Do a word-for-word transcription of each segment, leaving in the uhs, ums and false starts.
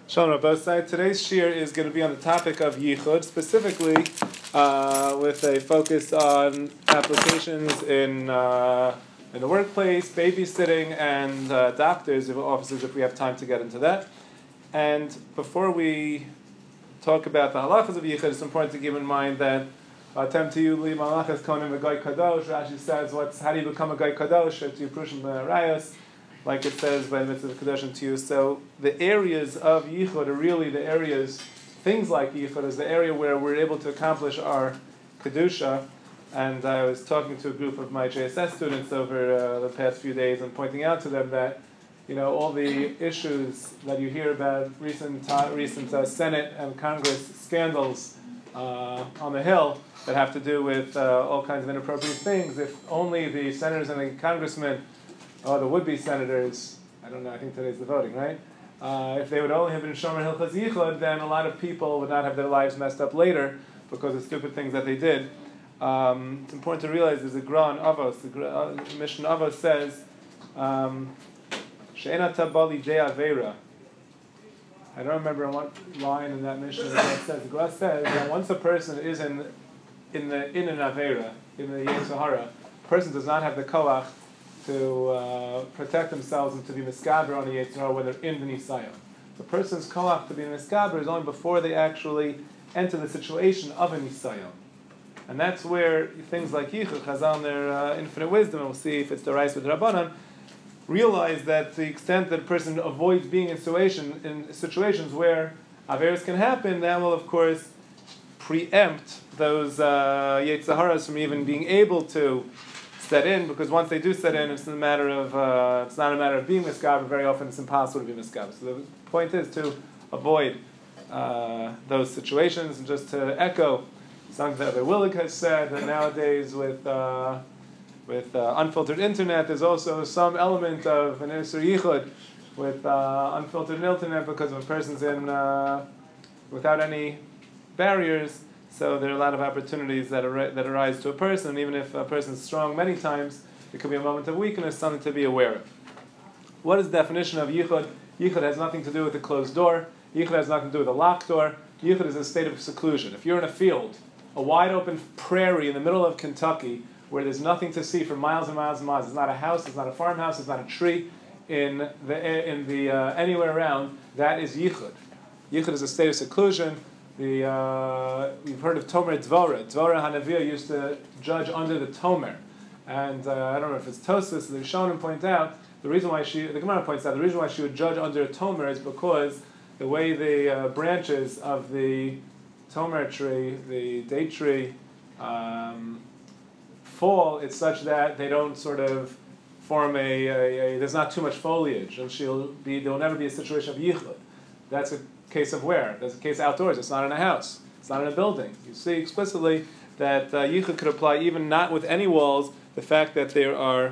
Shalom on both sides. Today's shir is going to be on the topic of yichud, specifically uh, with a focus on applications in uh, in the workplace, babysitting, and uh, doctors, offices, if we have time to get into that. And before we talk about the halachas of yichud, it's important to keep in mind that Atem to you li malachas konim a goy kadosh. Rashi says, "What's how do you become a goy kadosh?" To you prushim rayos. Like it says by the mitzvah of Kedoshim to you. So the areas of Yichud are really the areas, things like Yichud is the area where we're able to accomplish our Kedusha. And I was talking to a group of my J S S students over uh, the past few days and pointing out to them that, you know, all the issues that you hear about recent uh, recent uh, Senate and Congress scandals uh, on the Hill that have to do with uh, all kinds of inappropriate things, if only the senators and the congressmen or the would-be senators, I don't know, I think today's the voting, right? Uh, if they would only have been Shomer Hilchos Yichud, then a lot of people would not have their lives messed up later because of stupid things that they did. Um, it's important to realize there's a Gra in Avos. The uh, Mishnah Avos says, She'ena tabali de avera. I don't remember on what line in that Mishnah that says. The Gra says that once a person is in in the in an avera, in the Yetzer Hara, a person does not have the koach to uh, protect themselves and to be miskaber on the Yetzer Hara when they're in the Nisayim. The person's koach to be miskaber is only before they actually enter the situation of a Nisayim. And that's where things like Yichud, Chazal, their uh, infinite wisdom, and we'll see if it's the Rais with Rabbanan, realize that to the extent that a person avoids being in, situation, in situations where Averis can happen, that will, of course, preempt those uh, Yetzer Haras from even being able to set in, because once they do set in, it's a matter of uh, it's not a matter of being miskaber. Very often, it's impossible to be miskaber. So the point is to avoid uh, those situations, and just to echo something that Rabbi Willig has said that nowadays with uh, with uh, unfiltered internet, there's also some element of an Isur Yichud with uh, unfiltered internet because if a person's in uh, without any barriers. So there are a lot of opportunities that ar- that arise to a person, and even if a person is strong many times, it could be a moment of weakness, something to be aware of. What is the definition of Yichud? Yichud has nothing to do with a closed door. Yichud has nothing to do with a locked door. Yichud is a state of seclusion. If you're in a field, a wide open prairie in the middle of Kentucky, where there's nothing to see for miles and miles and miles, it's not a house, it's not a farmhouse, it's not a tree, in the in the uh, anywhere around, that is Yichud. Yichud is a state of seclusion. The, uh, you've heard of Tomer Dvorah. Dvorah Hanavir used to judge under the Tomer. And uh, I don't know if it's Tosfos, the Rishonim point out, the reason why she, the Gemara points out, the reason why she would judge under a Tomer is because the way the uh, branches of the Tomer tree, the date tree, um, fall, it's such that they don't sort of form a, a, a, there's not too much foliage, and she'll be, there will never be a situation of Yichud. That's a case of where? There's a case outdoors. It's not in a house. It's not in a building. You see explicitly that uh, Yichud could apply even not with any walls. The fact that there are,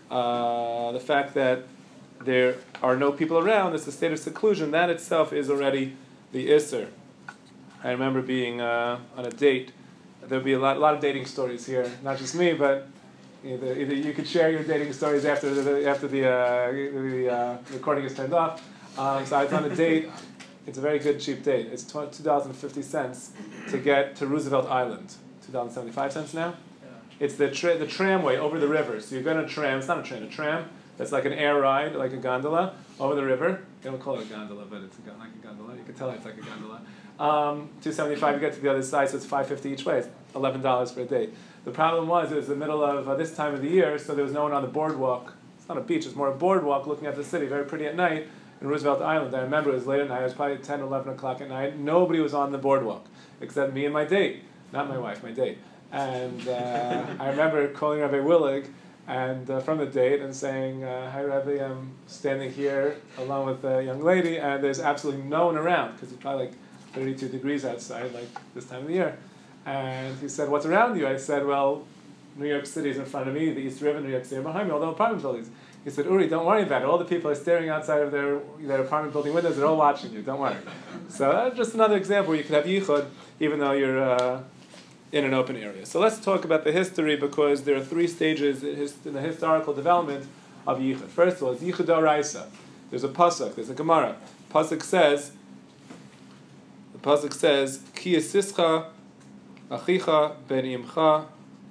uh, the fact that there are no people around, it's a state of seclusion. That itself is already the Isser. I remember being uh, on a date. There'll be a lot, a lot of dating stories here. Not just me, but either, either you could share your dating stories after the after the uh, the uh, recording is turned off. Um, so I was on a date. It's a very good cheap date. It's two dollars and fifty cents to get to Roosevelt Island. two dollars and seventy-five cents now? Yeah. It's the tra- the tramway over the river. So you're going to tram. It's not a train, a tram. That's like an air ride, like a gondola, over the river. They don't call it a gondola, but it's a, like a gondola. You can tell it's like a gondola. Um, two dollars and seventy-five cents, you get to the other side, so it's five dollars and fifty cents each way. It's eleven dollars for a date. The problem was it was the middle of uh, this time of the year, so there was no one on the boardwalk. It's not a beach, it's more a boardwalk looking at the city, very pretty at night. In Roosevelt Island, I remember it was late at night, it was probably ten, eleven o'clock at night, nobody was on the boardwalk, except me and my date, not my wife, my date. And uh, I remember calling Rabbi Willig and uh, from the date and saying, uh, hi Rabbi, I'm standing here along with a young lady and there's absolutely no one around, because it's probably like thirty-two degrees outside, like this time of the year. And he said, what's around you? I said, well, New York City is in front of me, the East River, New York City behind me, all the apartment buildings. He said, Uri, don't worry about it. All the people are staring outside of their, their apartment building windows. They're all watching you. Don't worry. So that's just another example where you could have yichud even though you're uh, in an open area. So let's talk about the history, because there are three stages in the historical development of yichud. First of all, it's yichud d'oraisa. There's a pasuk, there's a Gemara. Pasuk says, pasuk says, Ki yisischa achicha ben imcha,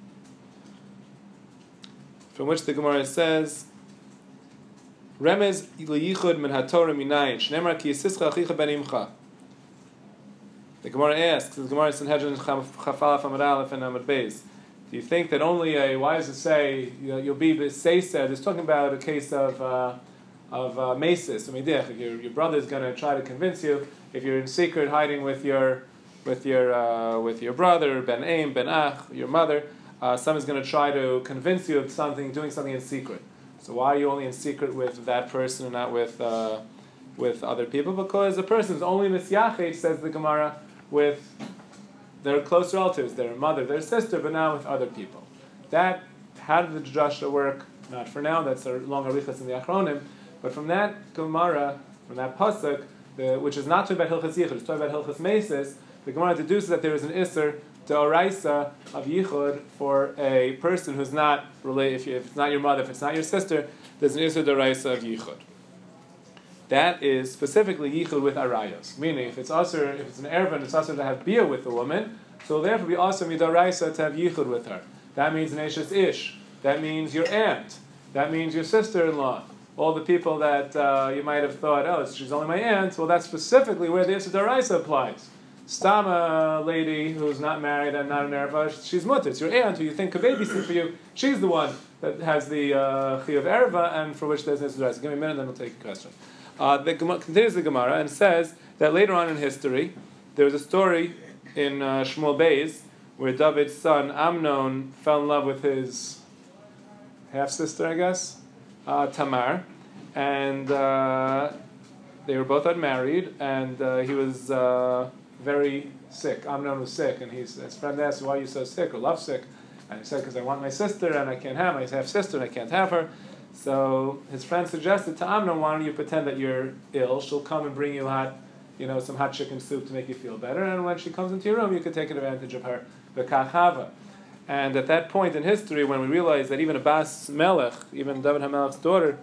from which the Gemara says, Remez liyichud min haTorah minayin, shnemar ki yisischa achicha ben imcha. The Gemara asks, the Gemara is in Sanhedrin Chafalaf Amud Aleph and Amud Beis. Do you think that only a, why does it say, you know, you'll be Seised? It's talking about a case of uh, of uh, Mesis, if your, your brother is going to try to convince you, if you're in secret hiding with your with your uh, with your brother, Ben Aim, Ben Ach, your mother, uh, someone's going to try to convince you of something, doing something in secret. So why are you only in secret with that person and not with uh, with other people? Because a person's only misyachet, says the Gemara, with their close relatives, their mother, their sister, but now with other people. That, how did the drasha work? Not for now, that's a long arichas in the Achronim, but from that Gemara, from that pasuk, the, which is not talking about Hilchas Yichud, it's talking about Hilchas Mesis, the Gemara deduces that there is an Isser d'oraisa of Yichud for a person who's not related, if, if it's not your mother, if it's not your sister, there's an Isser d'oraisa of Yichud. That is specifically yichud with arayos, meaning if it's also if it's an erva, it's also to have beer with the woman, so therefore be also midaraisa to have yichud with her. That means neshes ish. That means your aunt. That means your sister-in-law. All the people that uh, you might have thought, oh, she's only my aunt. Well, that's specifically where the daraisa applies. Stama lady who's not married and not an erva, she's mutter. It's your aunt who you think could babysit for you. She's the one that has the uh, chi of erva and for which there's daraisa. Give me a minute, then we'll take a question. Uh, the Gemara, continues the Gemara and says that later on in history, there was a story in uh, Shmuel Beis where David's son Amnon fell in love with his half-sister, I guess, uh, Tamar, and uh, they were both unmarried, and uh, he was uh, very sick. Amnon was sick, and he's, his friend asked, why are you so sick or love sick? And he said, because I want my sister, and I can't have my half-sister, and I can't have her. So his friend suggested to Amnon, why don't you pretend that you're ill? She'll come and bring you hot, you know, some hot chicken soup to make you feel better. And when she comes into your room, you can take advantage of her. V'kachava. And at that point in history, when we realize that even a Bas Melech, even David HaMelech's daughter,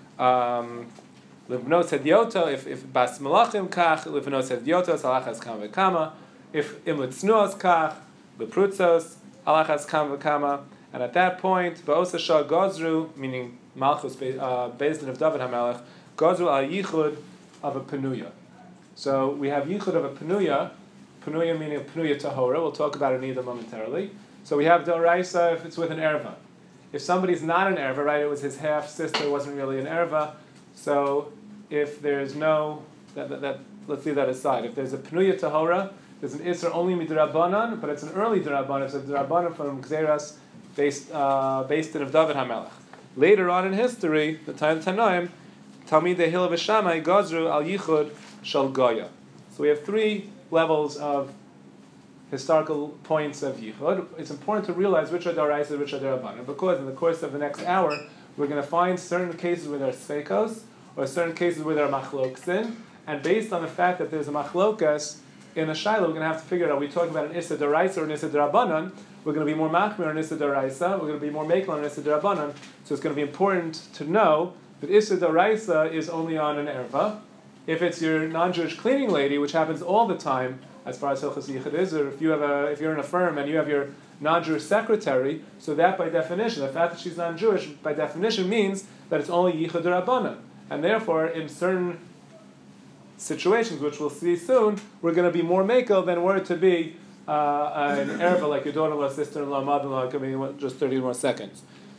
um, Livnos Hediyota, if if Bas Melachim kach, Livnos Hediyota, Alachas kam v'kama. If Imlet Snuos kach, Leprutzos, Alachas kam v'kama. And at that point, Ba'osa Shah Gozru, meaning Malchus, uh, Beis Din of David HaMelech, Gozru al Yichud of a Penuya. So we have Yichud of a Penuya, Penuya meaning a Penuya Tahora. We'll talk about it either momentarily. So we have Doraisa if it's with an erva. If somebody's not an erva, right, it was his half sister, wasn't really an erva. So if there's no, that, that, that let's leave that aside. If there's a Penuya Tahora, there's an Isser only midrabanan, but it's an early drabanan. It's a drabanan from Gzeras based uh, based in of David HaMelech. Later on in history, the time of Tanoim, Talmidei Hillel v'Shammai Gozru al Yichud Shal Goya. So we have three levels of historical points of Yichud. It's important to realize which are Daraisa, which are Darabanan, because in the course of the next hour, we're going to find certain cases where there are Sveikos, or certain cases where there are Machloksin, and based on the fact that there's a Machlokas in a Shiloh, we're going to have to figure out, are we talking about an Issa Daraisa or an Issa Darabanan? We're going to be more Machmir on Issa Daraisa, we're going to be more Mekel on Issa Darabanan, so it's going to be important to know that Issa Daraisa is only on an Erva. If it's your non-Jewish cleaning lady, which happens all the time, as far as Hilchas Yichud is, or if you have a, if you're in a firm and you have your non-Jewish secretary, so that by definition, the fact that she's non-Jewish, by definition means that it's only Yichud Rabbanan. And therefore, in certain situations, which we'll see soon, we're going to be more Mekel than were it to be uh, an Erva, like your daughter-in-law, sister-in-law, mother-in-law. It could be just thirty more seconds.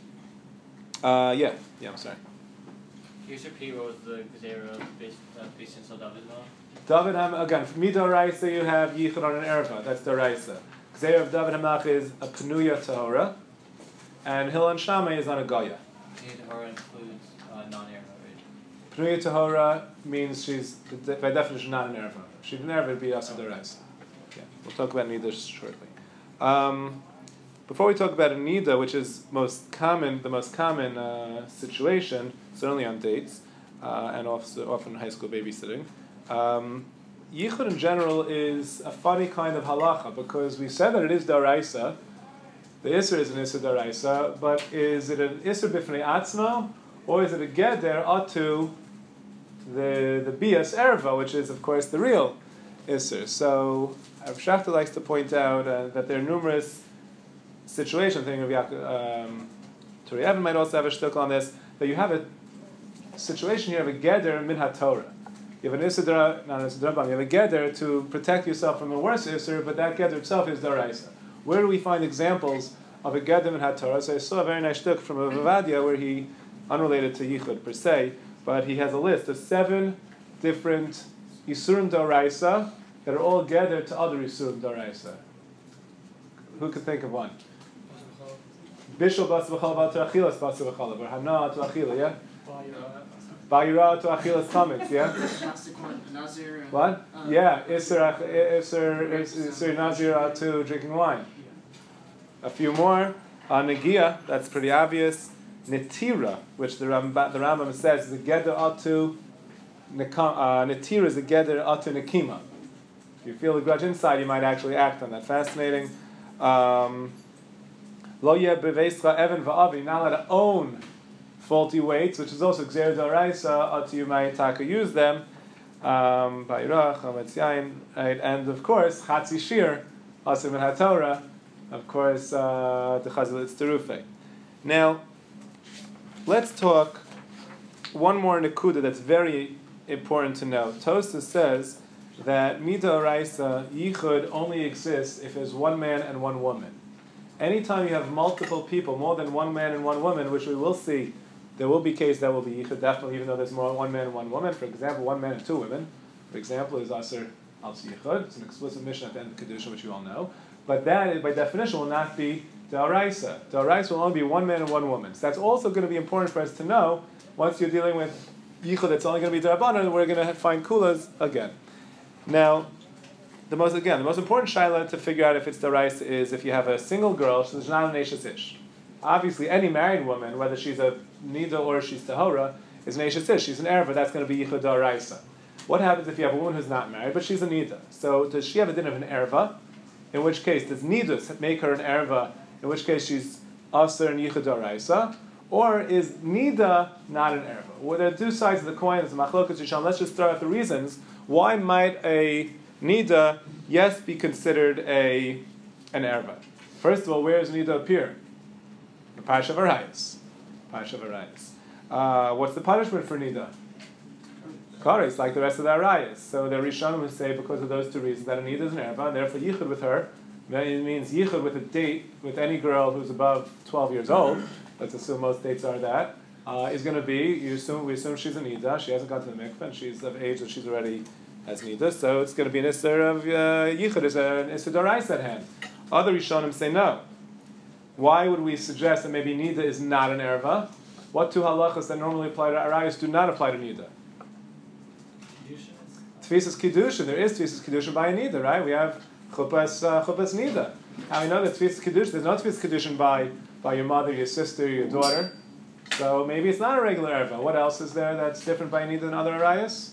Uh, yeah, yeah, I'm sorry. Can you repeat what was the Gezerah based, uh, based in Sol David law? David Ham, again, from Midoraisa you have Yichud on an Erva, that's Doraisa. Gezerah of David Hamelech is a Penuya Tahora, and Hillel and Shammai is on a Goya. Penuya Tahora includes uh, non-Erva, right? Penuya Tahora means she's, by definition, not an Erva. If she's an Erva, it would be Asa Doraisa. Yeah, we'll talk about Nida shortly. Um, before we talk about a Nida, which is most common, the most common uh, situation, certainly on dates, uh, and also often high school babysitting, Um, Yichud in general is a funny kind of halacha because we said that it is daraisa. The Isser is an Isser daraisa, but is it an Isser b'fnei atzmo or is it a geder atu the the bias erva, which is of course the real Isser. So Rav Shachta likes to point out uh, that there are numerous situations. I think Rav Yaakov, um, Turi Evan might also have a shtickle on this, that you have a situation here of a geder min ha-Torah. You have an Isser, not an Isser Drabban, you have a geder to protect yourself from a worse Isser, but that geder itself is Daraisa. Where do we find examples of a geder min ha-Torah? So I saw a very nice shtick from a Vavadia where he, unrelated to Yichud per se, but he has a list of seven different Yisurim Daraisa that are all gathered to other Yisurim Daraisa. Who could think of one? Bishul bas v'chalav to achilas bas v'chalav, or hana to achila, yeah? Bayira to achilas chametz, yeah? What? Yeah, Isser Isser Isser Nazir to drinking wine. A few more. Uh, Negia, that's pretty obvious. Netira, which the Rambam, the Rambam says is a geder atu. Netira is a geder atu nekima. If you feel a grudge inside, you might actually act on that. Fascinating. Um, Lo yeh beveischa even va'avi, not allowed to own faulty weights, which is also gzer d'oraisa, until you might taka use them. Um, Ba'irach, chametz yain, right? And of course, chatzi shir, asim and haTorah, of course, uh, the chazal it's terufe. Now, let's talk one more nekuda that's very important to know. Tosfos says that mida oraisa yichud only exists if there's one man and one woman. Anytime you have multiple people, more than one man and one woman, which we will see, there will be cases that will be yichud, definitely, even though there's more one man and one woman. For example, one man and two women, for example, is aser al yichud. It's an explicit mission at the end of Kedusha, which you all know. But that, by definition, will not be Da'araisa. Da'araisa will only be one man and one woman. So that's also going to be important for us to know. Once you're dealing with yichud, it's only going to be Da'rabanan, we're going to find kulas again. Now, the most again, the most important shaila to figure out if it's Da'araisa is if you have a single girl, so there's not an Eishes Ish. Obviously, any married woman, whether she's a Nida or she's Tahora, is an Eishes Ish. She's an Erva, that's going to be yichud Da'araisa. What happens if you have a woman who's not married, but she's a Nida? So does she have a din of an Erva? In which case, does Nidus make her an Erva? In which case, she's Aser and yichud Da'araisa? Or is Nida not an Erva? Well, there are two sides of the coin. There's a Machlokas Yisham. Let's just throw out the reasons. Why might a Nida, yes, be considered a an Erva? First of all, where does Nida appear? The Parsha of Arayos. Parsha of Arayos. Uh, what's the punishment for Nida? Kares, like the rest of the Arayos. So the Rishonim would say, because of those two reasons, that a Nida is an Erva, and therefore Yichud with her, it means Yichud with a date with any girl who's above twelve years old, let's assume most dates are that, uh, is going to be, you assume, we assume she's a Nida, she hasn't gone to the mikveh, and she's of age that she's already has Nida, so it's going to be an Isser of uh, Yichud, is an Isser Da'araisa at hand. Other Rishonim say no. Why would we suggest that maybe Nida is not an Erva? What two halachas that normally apply to Arayos do not apply to Nida? Tfisas Kiddushin, there is Tfisas Kiddushin by a Nida, right? We have Chupas uh, Chupas Nida. How we know that Tfisas Kiddushin, there's no Tfisas Kiddushin by, by your mother, your sister, your daughter. So maybe it's not a regular Erva. What else is there that's different by a Nida than other Arayos?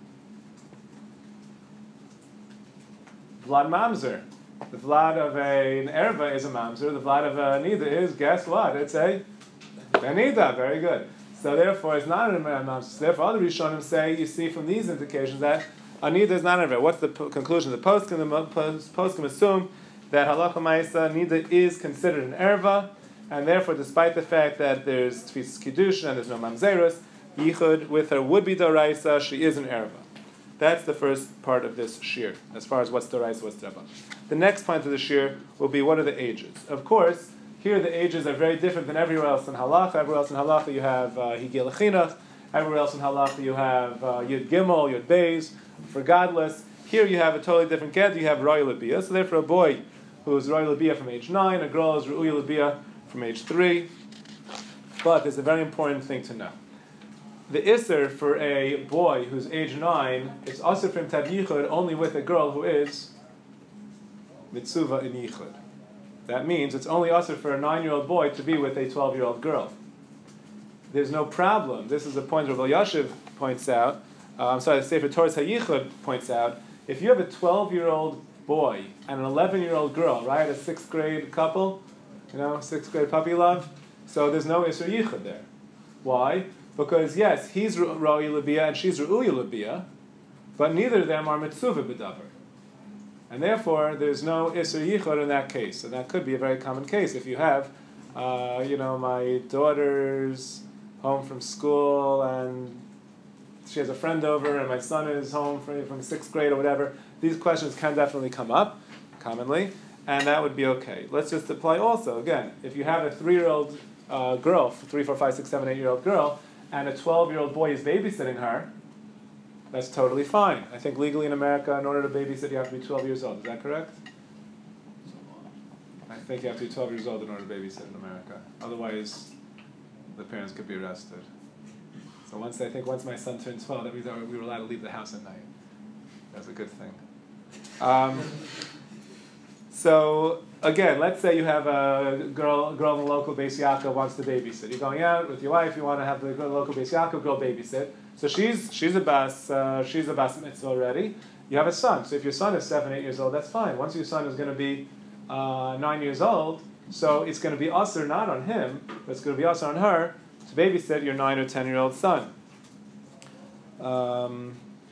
Vlad Mamzer. The Vlad of a, an Erva is a Mamzer. The Vlad of a Nida is, guess what? It's a Nida. Very good. So therefore, it's not an Mamzer. So therefore, other Rishonim say, you see from these indications that a Nida is not an Erva. What's the p- conclusion? The poskim, the poskim assume that Halacha Ma'isa, Nida is considered an Erva, and therefore, despite the fact that there's Tfisas Kiddushin and there's no Mamzerus, Yichud with her would be Da'araisa, she is an Erva. That's the first part of this shir, as far as what's Da'araisa, what's Drabban. The next point of the shir will be what are the ages. Of course, here the ages are very different than everywhere else in Halacha. Everywhere else in Halacha you have uh, Higil Echinach. Everywhere else in Halacha you have uh, Yud Gimel, Yud Beis, for godless. Here you have a totally different get. You have Roy Labiyah. So therefore a boy who is Roy Labiyah from age nine, a girl is Ru'uy Labiyah from age three. But there's a very important thing to know. The Isser for a boy who's age nine is Asr from Tav Yichud only with a girl who is Mitzuva in Yichud. That means it's only Asr for a nine-year-old boy to be with a twelve-year-old girl. There's no problem. This is a point Rav Elyashiv points out. Uh, I'm sorry, the Sefer Torah HaYichud points out. If you have a twelve-year-old boy and an eleven-year-old girl, right, a sixth-grade couple, you know, sixth-grade puppy love, so there's no Isser Yichud there. Why? Because yes, he's Ra'ui Labiyah and she's Ru'uy Labiyah, but neither of them are Mitzuva B'davar. And therefore, there's no Isser Yichud in that case. And that could be a very common case. If you have, uh, you know, my daughter's home from school and she has a friend over and my son is home from, from sixth grade or whatever, these questions can definitely come up, commonly, and that would be okay. Let's just apply also, again, if you have a three-year-old uh, girl, three, four, five, six, seven, eight-year-old girl, and a twelve-year-old boy is babysitting her, that's totally fine. I think legally in America, in order to babysit, you have to be twelve years old. Is that correct? I think you have to be twelve years old in order to babysit in America. Otherwise, the parents could be arrested. So once I think once my son turned twelve, that means that we were allowed to leave the house at night. That's a good thing. Um, so again, let's say you have a girl, girl in the local Beis Yaakov wants to babysit. You're going out with your wife. You want to have the girl, local Beis Yaakov girl babysit. So she's she's a bas uh, she's a bas mitzvah already. You have a son. So if your son is seven, eight years old, that's fine. Once your son is going to be uh, nine years old, so it's going to be usher not on him, but it's going to be usher on her to babysit your nine or ten year old son. Um,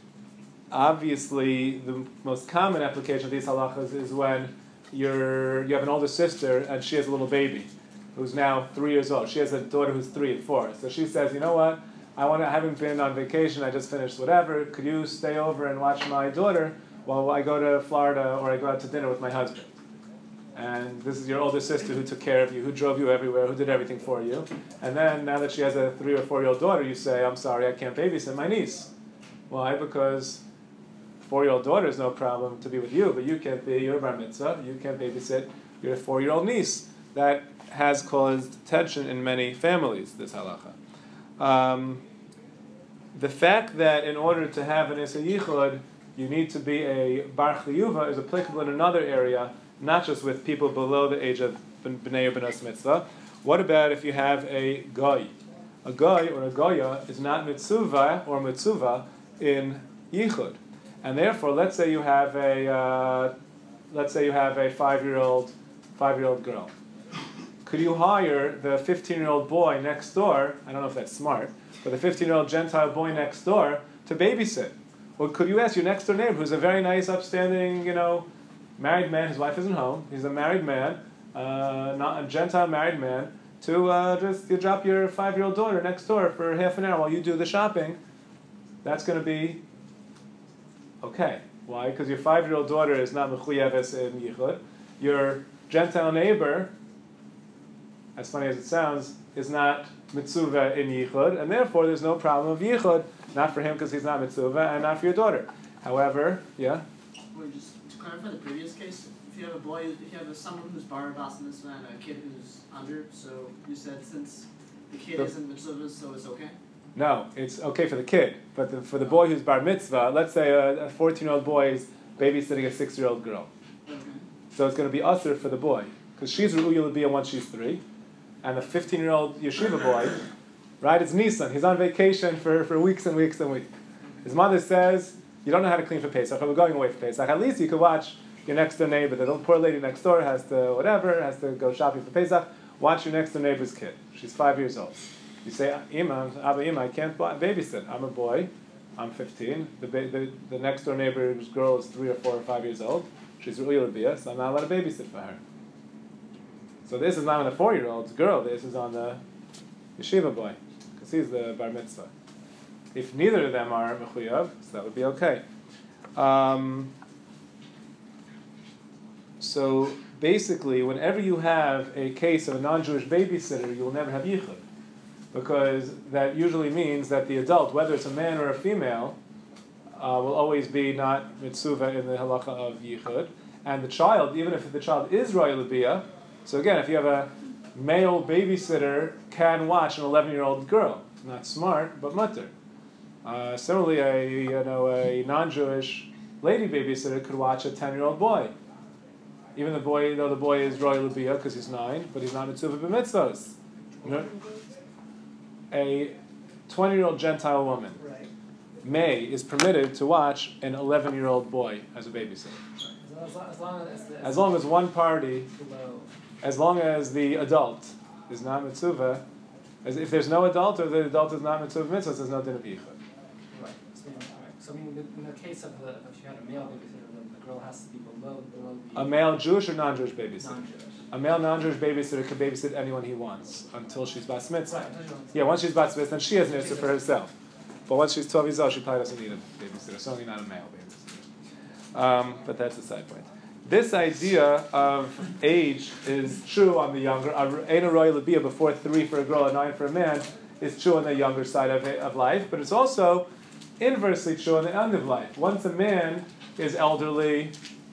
obviously, the most common application of these halachas is when you're you have an older sister and she has a little baby who's now three years old. She has a daughter who's three and four. So she says, you know what? I want to, I haven't been on vacation, I just finished whatever, could you stay over and watch my daughter while I go to Florida or I go out to dinner with my husband? And this is your older sister who took care of you, who drove you everywhere, who did everything for you. And then, now that she has a three or four-year-old daughter, you say, I'm sorry, I can't babysit my niece. Why? Because four-year-old daughter is no problem to be with you, but you can't be, you're a bar mitzvah, you can't babysit your four-year-old niece. That has caused tension in many families, this halacha. Um, the fact that in order to have an Isser Yichud, you need to be a Bar Chiyuva is applicable in another area, not just with people below the age of B'nai or B'nas Mitzvah. What about if you have a Goy? A Goy or a Goya is not Mitzvah or Mitzvah in Yichud. And therefore, let's say you have a, uh, let's say you have a five-year-old, five-year-old girl. Could you hire the fifteen-year-old boy next door, I don't know if that's smart, but the fifteen-year-old Gentile boy next door to babysit? Or could you ask your next-door neighbor, who's a very nice, upstanding, you know, married man, his wife isn't home, he's a married man, uh, not a Gentile married man, to uh, just you drop your five-year-old daughter next door for half an hour while you do the shopping? That's going to be okay. Why? Because your five-year-old daughter is not mechuyeves in Yichud. Your Gentile neighbor, as funny as it sounds, is not mitzvah in Yichud, and therefore there's no problem of Yichud, not for him because he's not mitzvah, and not for your daughter. However, yeah? Well, just to clarify the previous case, if you have a boy, if you have a, someone who's bar bas mitzvah and a kid who's under, so you said since the kid The- isn't mitzvah, so it's okay? No, it's okay for the kid, but the, for the boy who's bar mitzvah, let's say a fourteen-year-old boy is babysitting a six-year-old girl. Okay. So it's going to be usher for the boy, because she's Ru'uya L'Biyah once she's three, and the fifteen-year-old yeshiva boy, right, it's Nisan. He's on vacation for, for weeks and weeks and weeks. His mother says, you don't know how to clean for Pesach, or we're going away for Pesach. At least you could watch your next-door neighbor. The poor lady next door has to, whatever, has to go shopping for Pesach. Watch your next-door neighbor's kid. She's five years old. You say, Ima, Abba Ima, I can't babysit. I'm a boy. I'm fifteen. The, ba- the, the next-door neighbor's girl is three or four or five years old. She's Ru'uya L'Biyah, so I'm not allowed to babysit for her. So this is not on the four-year-old's girl, this is on the yeshiva boy, because he's the bar mitzvah. If neither of them are mechuyav, so that would be okay. Um, so basically, whenever you have a case of a non-Jewish babysitter, you will never have yichud, because that usually means that the adult, whether it's a man or a female, uh, will always be not mitzvah in the halacha of yichud, and the child, even if the child is royal l'biyah. So again, if you have a male babysitter, can watch an eleven-year-old girl. Not smart, but mutter. Uh, similarly, a you know a non-Jewish lady babysitter could watch a ten-year-old boy. Even the boy, though the boy is royal l'biyah because he's nine, but he's not mitzvah b'mitzvahs. You know? A twenty-year-old Gentile woman, may is permitted to watch an eleven-year-old boy as a babysitter. As long as, long as, the, As long as one party, below. as long as the adult is not mitzvah, as if there's no adult or the adult is not mitzvah mitzvah, there's no din of yichud. Right. So, right. So I mean, in the case of the, if you had a male babysitter, then the girl has to be below below the A male Jewish or non-Jewish babysitter? non-Jewish. A male non-Jewish babysitter can babysit anyone he wants until she's bat mitzvah. Right, until she wants to- Yeah, once she's bat mitzvah, then she has an answer for herself. But once she's twelve years old, she probably doesn't need a babysitter. Certainly not a male babysitter. Um, but that's a side point. This idea of age is true on the younger. Ein roy lebia before three for a girl and nine for a man is true on the younger side of it, of life. But it's also inversely true on the end of life. Once a man is elderly,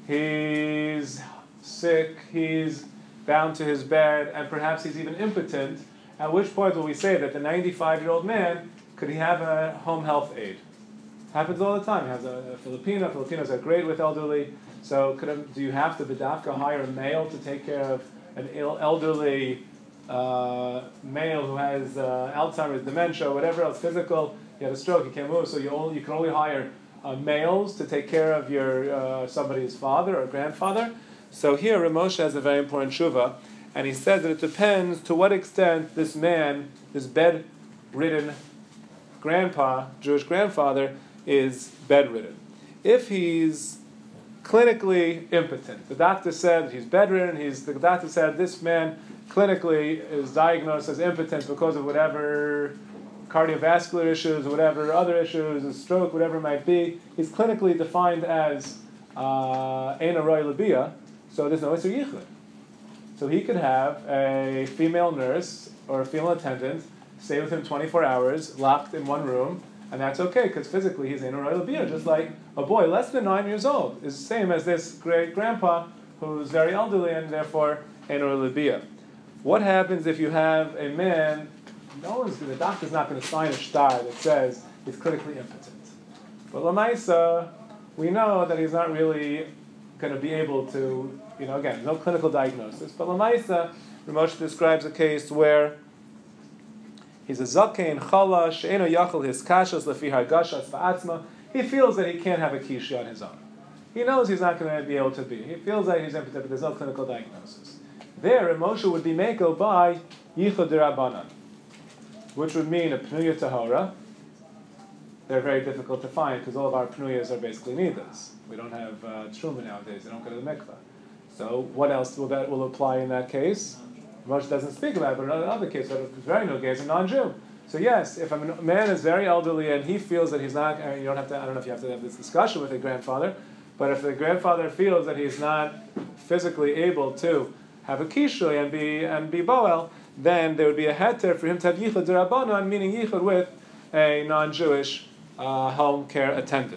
he's sick, he's bound to his bed, and perhaps he's even impotent. At which point will we say that the ninety-five-year-old man, could he have a home health aide? Happens all the time. He has a, a Filipino. Filipinos are great with elderly. So could a, do you have to bedafka hire a male to take care of an il- elderly uh, male who has uh, Alzheimer's, dementia, whatever else, physical? He had a stroke, he can't move, so you only you can only hire uh, males to take care of your uh, somebody's father or grandfather. So here, Ramosha has a very important tshuva, and he says that it depends to what extent this man, this bedridden grandpa, Jewish grandfather, is bedridden. If he's clinically impotent, the doctor said he's bedridden, he's, the doctor said this man clinically is diagnosed as impotent because of whatever cardiovascular issues, whatever other issues, a stroke, whatever it might be, he's clinically defined as ein roy lebia, so there's no Isser Yichud. So he could have a female nurse or a female attendant stay with him twenty-four hours, locked in one room, and that's okay, because physically he's ein roy lebia, just like a boy less than nine years old is the same as this great grandpa who's very elderly and therefore ein roy lebia. What happens if you have a man, no one's, the doctor's not going to sign a shtar that says he's clinically impotent. But Lamaisa, we know that he's not really going to be able to, you know, again, no clinical diagnosis. But Lamaisa, Ramosha describes a case where he's a zakein chala she'eno yachal his kashas lefi hargashas va'atzma. He feels that he can't have a kishi on his own. He knows he's not going to be able to be. He feels that he's impotent, but there's no clinical diagnosis. There, Ramosha would be meko by yichud d'Rabbanan, which would mean a pnuya tahora. They're very difficult to find because all of our pnuyas are basically nidas. We don't have uh, truma nowadays. They don't go to the mikvah. So what else will that will apply in that case? Moshe doesn't speak about it, but in another case, it's very no case, a non-Jew. So yes, if a man is very elderly and he feels that he's not, I mean, you don't have to. I don't know if you have to have this discussion with a grandfather, but if the grandfather feels that he's not physically able to have a kishui and be and be boel, then there would be a heter for him to have yichud d'Rabbanan, meaning yichud with a non-Jewish uh, home care attendant.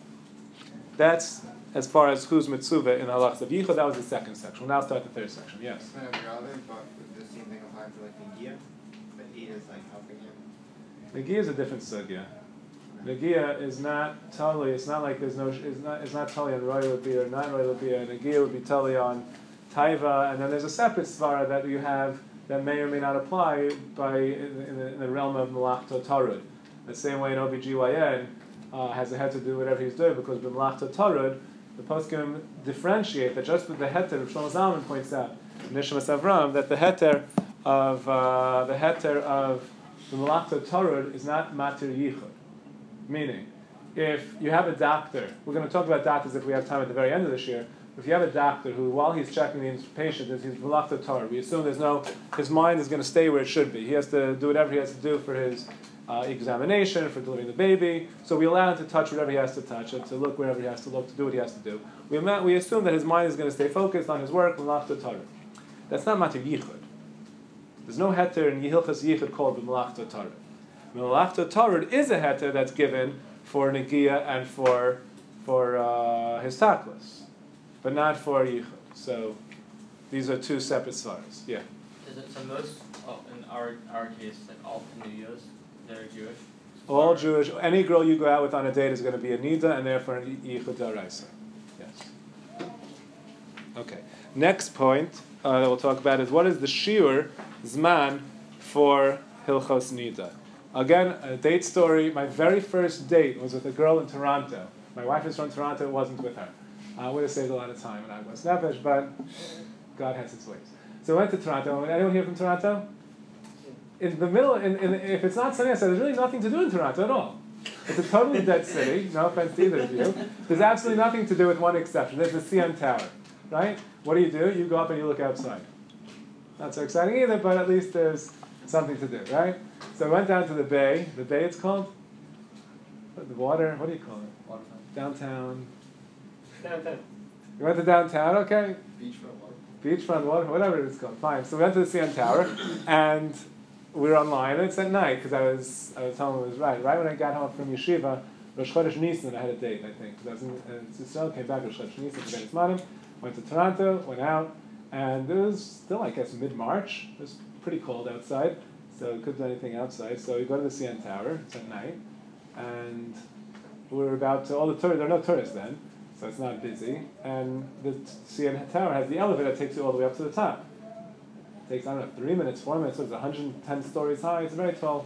That's as far as who's mitzuvah in halachas of yichud. That was the second section. We'll now start the third section. Yes. Kind of relevant, but the same thing applies to like Nagia, but he is like helping him. Nagia is a different sugya. Nagia is not totally. It's not like there's no. It's not. It's not totally on roy lebia or not roy lebia. Nagia would be totally on taiva, and then there's a separate svara that you have that may or may not apply by in, in, the, in the realm of malachto tarud. The same way an O B G Y N uh, has a head to do whatever he's doing because b'malachto tarud, the poskim differentiate that just with the heter, Shlomo Zalman points out in Nishmas Avram that the heter of uh, the heter of the malachto tarud is not matir yichud. Meaning, if you have a doctor, we're going to talk about doctors if we have time at the very end of this year. If you have a doctor who, while he's checking the patient, is he's malachto tarud, we assume there's no, his mind is going to stay where it should be. He has to do whatever he has to do for his uh, examination, for delivering the baby. So we allow him to touch whatever he has to touch, and to look wherever he has to look, to do what he has to do. We, we assume that his mind is going to stay focused on his work, malachto tarud. That's not matir yichud. There's no heter in Yehilchas Yichud called malachto tarud. Malachto tarud is a heter that's given for Nagia and for for uh, his taklis, but not for Yichud. So these are two separate svaras. Yeah. Is it so most oh, in our our case like all Pneumios, they're Jewish? All Jewish. Any girl you go out with on a date is going to be a nida and therefore a Yichud daraisa. Yes. Okay. Next point uh, that we'll talk about is what is the shiur zman for Hilchos Nida. Again, a date story. My very first date was with a girl in Toronto. My wife is from Toronto. It wasn't with her. I would have saved a lot of time when I was nefesh, but God has His ways. So I went to Toronto. Anyone here from Toronto? In the middle, in, in, if it's not sunny outside, there's really nothing to do in Toronto at all. It's a totally dead city. No offense to either of you. There's absolutely nothing to do with one exception. There's the C N Tower, right? What do you do? You go up and you look outside. Not so exciting either, but at least there's something to do, right? So we went down to the bay. The bay, it's called? The water, what do you call it? Waterfront. Downtown. Downtown. We went to downtown, okay. Beachfront water. Beachfront water, whatever it's called. Fine. So we went to the C N Tower, and we were online, and it's at night, because I was I was telling him it was right. Right when I got home from yeshiva, Rosh Chodesh Nisan, I had a date, I think. Because I was in uh, Israel, came back Rosh Chodesh Nisan for Beis Manim, went to Toronto, went out, and it was still, I guess, mid-March. It was pretty cold outside, so it couldn't do anything outside. So we go to the C N Tower, it's at night, and we were about to, all the tourists, there are no tourists then, so it's not busy, and the C N Tower has the elevator that takes you all the way up to the top. It takes, I don't know, three minutes, four minutes, so it's one hundred ten stories high. It's a very tall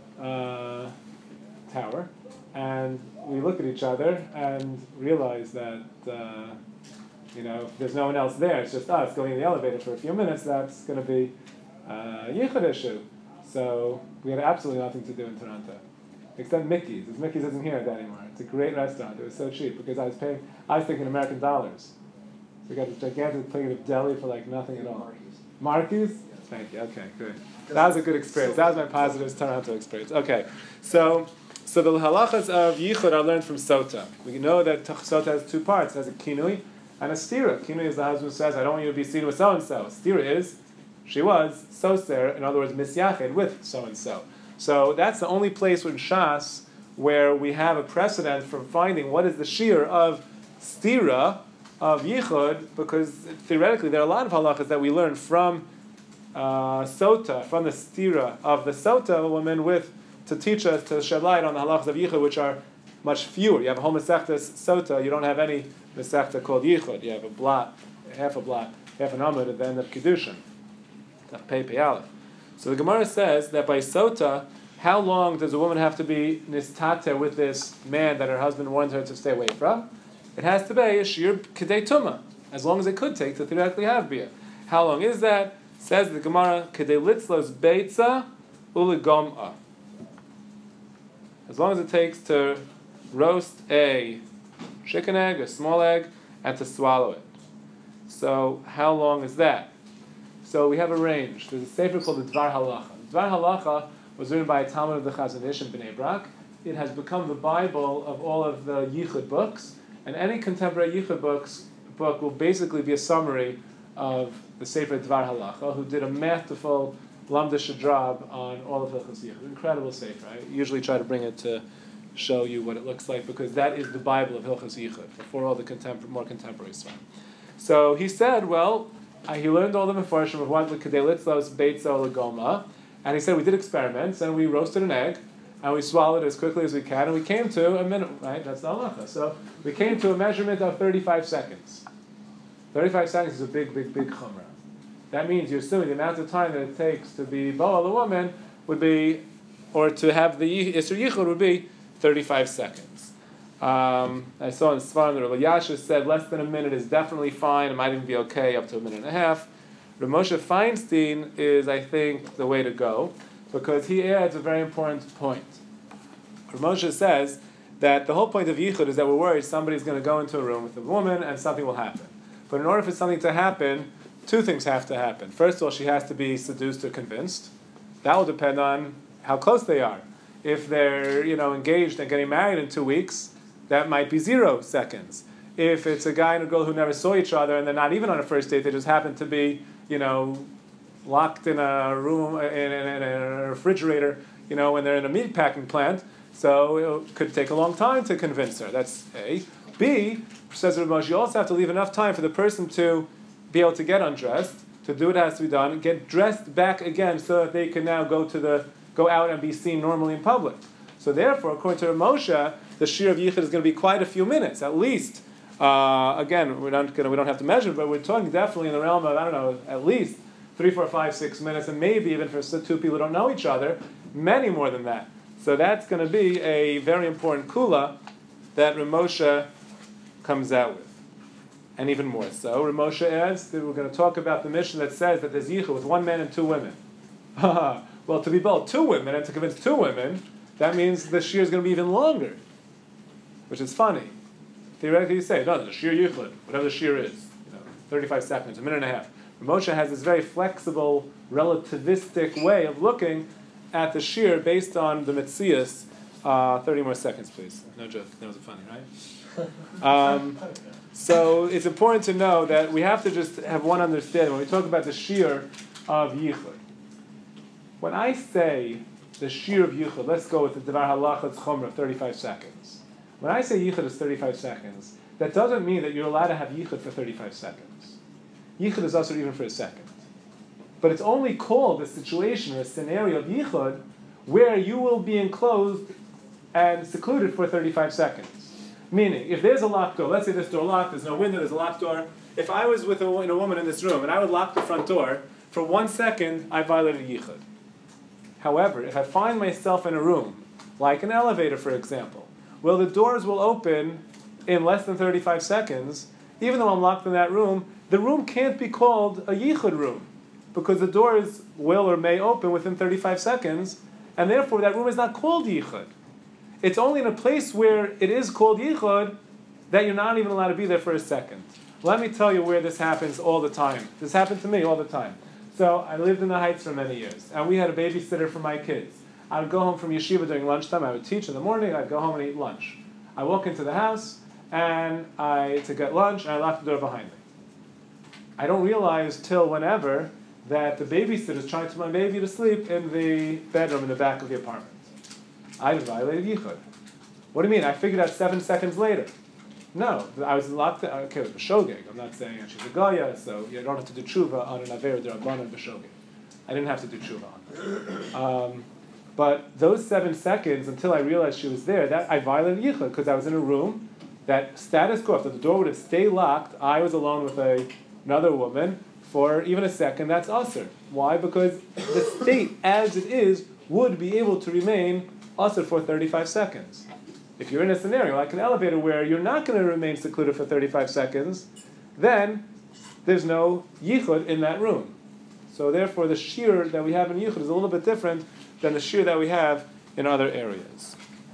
uh, tower. And we look at each other and realize that, uh, you know, if there's no one else there, it's just us going in the elevator for a few minutes, that's going to be uh, a yichud issue. So we had absolutely nothing to do in Toronto. Except Mickey's. Because Mickey's isn't here anymore. It's a great restaurant. It was so cheap because I was paying, I was thinking American dollars. So we got this gigantic plate of deli for like nothing at all. Marky's? Thank you. Okay, good. That was a good experience. That was my positive Toronto experience. Okay, so so the halachas of yichud are learned from Sota. We know that Sota has two parts. It has a kinui and a stira. Kinui is the husband who says, I don't want you to be seated with so-and-so. Stira is, she was soser, in other words, misyached with so-and-so. So that's the only place in Shas where we have a precedent for finding what is the shear of stira, of yichud, because theoretically there are a lot of halachas that we learn from uh, sota, from the stira of the sota woman, with to teach us to shed light on the halachas of yichud, which are much fewer. You have a whole mesechtas sota, you don't have any mesechta called yichud. You have a blot, half a blot, half an amud at the end of kiddushin. Pei Pei Aleph. So the Gemara says that by sota, how long does a woman have to be nistate with this man that her husband warns her to stay away from? It has to be a shir kedei tuma, as long as it could take to theoretically have bia. How long is that? Says the Gemara, kedei litzlos beitza uligom'a. As long as it takes to roast a chicken egg, a small egg, and to swallow it. So how long is that? So we have a range. There's a sefer called the Dvar Halacha. Dvar Halacha was written by a Talmud of the Chazon Ish in Bnei Brak. It has become the Bible of all of the Yichud books, and any contemporary Yichud books book will basically be a summary of the Sefer Dvar Halacha, who did a masterful lamdish job on all of Hilchos Yichud. Incredible Sefer. I usually try to bring it to show you what it looks like, because that is the Bible of Hilchos Yichud, before all the contempor- more contemporary stuff. So he said, well, uh, he learned all the mefarshim of what the kedei litzlos beitza legoma, and he said we did experiments, and we roasted an egg, and we swallowed it as quickly as we can, and we came to a minute, right? That's the halacha. So we came to a measurement of thirty-five seconds. thirty-five seconds is a big, big, big chumrah. That means you're assuming the amount of time that it takes to be bo'al a woman would be, or to have the Yisur Yichud would be thirty-five seconds. Um, I saw in Sfarim that Rabbi Yasha said less than a minute is definitely fine. It might even be okay up to a minute and a half. Rav Moshe Feinstein is, I think, the way to go, because he adds a very important point. Rav Moshe says that the whole point of Yichud is that we're worried somebody's going to go into a room with a woman and something will happen. But in order for something to happen, two things have to happen. First of all, she has to be seduced or convinced. That will depend on how close they are. If they're, you know, engaged and getting married in two weeks, that might be zero seconds. If it's a guy and a girl who never saw each other and they're not even on a first date, they just happen to be, you know, locked in a room, in, in, in a refrigerator, you know, when they're in a meat packing plant, so it could take a long time to convince her. That's A. B, says Rav Moshe, you also have to leave enough time for the person to be able to get undressed, to do what has to be done, get dressed back again so that they can now go to the go out and be seen normally in public. So therefore, according to Rav Moshe, the shir of yichud is going to be quite a few minutes, at least. Uh, again, we're not gonna, we don't have to measure, but we're talking definitely in the realm of, I don't know, at least three, four, five, six minutes, and maybe even for two people who don't know each other, many more than that. So that's going to be a very important kula that Rav Moshe comes out with. And even more so, Rav Moshe adds that we're going to talk about the mission that says that there's yichud with one man and two women. Well, to be both two women and to convince two women, that means the shear is going to be even longer, which is funny. Theoretically, you say, no, the shear yichud, whatever the shear is, you know, thirty-five seconds, a minute and a half. Moshe has this very flexible, relativistic way of looking at the shear based on the metzias. Uh, thirty more seconds, please. No joke. That was funny, right? Um, so it's important to know that we have to just have one understanding when we talk about the shear of yichud. When I say the shear of yichud, let's go with the devar halachas chumrah of thirty-five seconds. When I say yichud is thirty-five seconds, that doesn't mean that you're allowed to have yichud for thirty-five seconds. Yichud is also even for a second. But it's only called a situation or a scenario of yichud where you will be enclosed and secluded for thirty-five seconds. Meaning, if there's a locked door, let's say this door locked, there's no window, there's a locked door. If I was with a, a woman in this room and I would lock the front door, for one second, I violated yichud. However, if I find myself in a room, like an elevator for example, well, the doors will open in less than thirty-five seconds, even though I'm locked in that room, the room can't be called a yichud room, because the doors will or may open within thirty-five seconds, and therefore that room is not called yichud. It's only in a place where it is called yichud that you're not even allowed to be there for a second. Let me tell you where this happens all the time. This happened to me all the time. So I lived in the Heights for many years, and we had a babysitter for my kids. I would go home from yeshiva during lunchtime. I would teach in the morning. I'd go home and eat lunch. I walk into the house and I to get lunch, and I lock the door behind me. I don't realize till whenever that the babysitter is trying to put my baby to sleep in the bedroom in the back of the apartment. I violated yichud. What do you mean? I figured out seven seconds later. No, I was locked. Okay, it was b'shogeg. I'm not saying she's a goya, so you don't have to do tshuva on an aver d'rabbanan b'shogeg. I didn't have to do tshuva on her. Um, but those seven seconds until I realized she was there, that I violated yichud because I was in a room that status quo. If the door would have stayed locked, I was alone with a, another woman for even a second. That's usher. Why? Because the state as it is would be able to remain usher for thirty-five seconds. If you're in a scenario like an elevator where you're not going to remain secluded for thirty-five seconds, then there's no yichud in that room. So therefore the shear that we have in yichud is a little bit different than the shear that we have in other areas.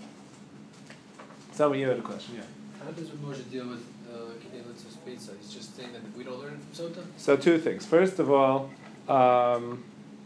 Somebody, you had a question, yeah. How does Moshe deal with Kedeilas of Pizza? He's just saying that we don't learn it from Sota? So two things. First of all, um,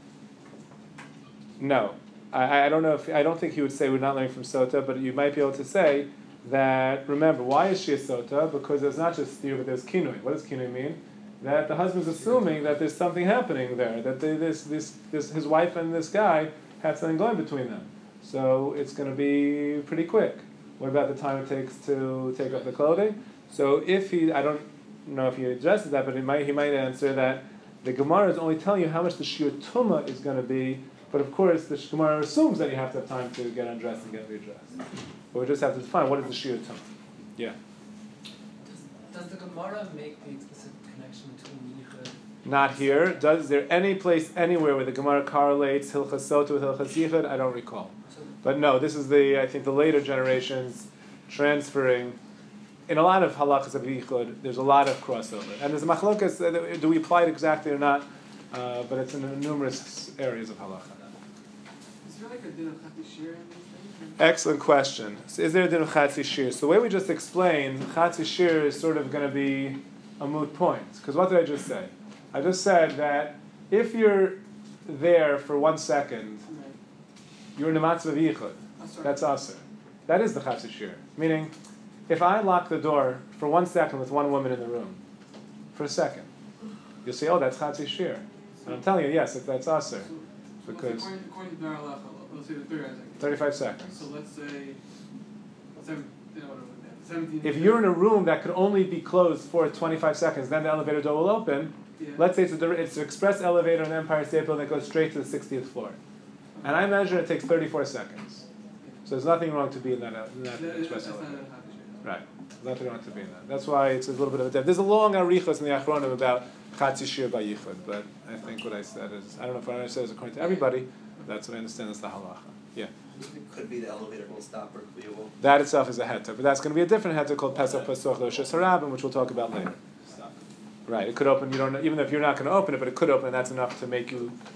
no. I, I don't know if I don't think he would say we're not learning from Sota, but you might be able to say that, remember, why is she a Sota? Because there's not just steer, but there's kinui. What does kinui mean? That the husband's assuming that there's something happening there, that they, this, this, this, his wife and this guy had something going between them. So it's going to be pretty quick. What about the time it takes to take off the clothing? So if he, I don't know if he addresses that, but he might, he might answer that the Gemara is only telling you how much the shiur tumah is going to be. But of course, the Gemara assumes that you have to have time to get undressed and get redressed. But we just have to define what is the shiur tumah. Yeah. Does, does the Gemara make the explicit connection between yichud? Not here. Does is there any place anywhere where the Gemara correlates Hilchas Sota with Hilchas Yichud? I don't recall. So But no, this is the I think the later generations transferring. In a lot of halachas of yichud, there's a lot of crossover, and there's a machlokas. Do we apply it exactly or not? Uh, but it's in numerous areas of halacha. Is there like a din of chatzi shir in these things? Excellent question. So is there a din of chatzi shir? So the way we just explained, chatzi shir is sort of going to be a moot point. Because what did I just say? I just said that if you're there for one second, Right. you're in the matzvah of yichud. Asur. That's aser. That is the chatzi shir. Meaning, if I lock the door for one second with one woman in the room, for a second, you'll say, oh, that's chatzi shir. And I'm telling you, yes, it, that's aser. So, so Because- according, according to Dar Halacha, let's say the third second. thirty-five seconds. So let's say, seven, you know, whatever, seventeen. If you're in a room that could only be closed for twenty-five seconds, then the elevator door will open. Yeah. Let's say it's, a, it's an express elevator in the Empire State Building that goes straight to the sixtieth floor. And I measure it takes thirty-four seconds. So there's nothing wrong to be in that, in that That- express that's not a elevator. chatzi shir. Right. There's nothing wrong to be in that. That's why it's a little bit of a depth. There's a long arichos in the Achronim about chatzi shir by yichud, but I think what I said is, I don't know if what I said is according to everybody, that's what I understand is the halacha. Yeah. Could be the elevator will stop or we will. That itself is a heter, but that's going to be a different heter called Pesach Pesach Rosh Hashanah, which we'll talk about later. Right, it could open. You don't know, even if you're not going to open it, but it could open, and that's enough to make you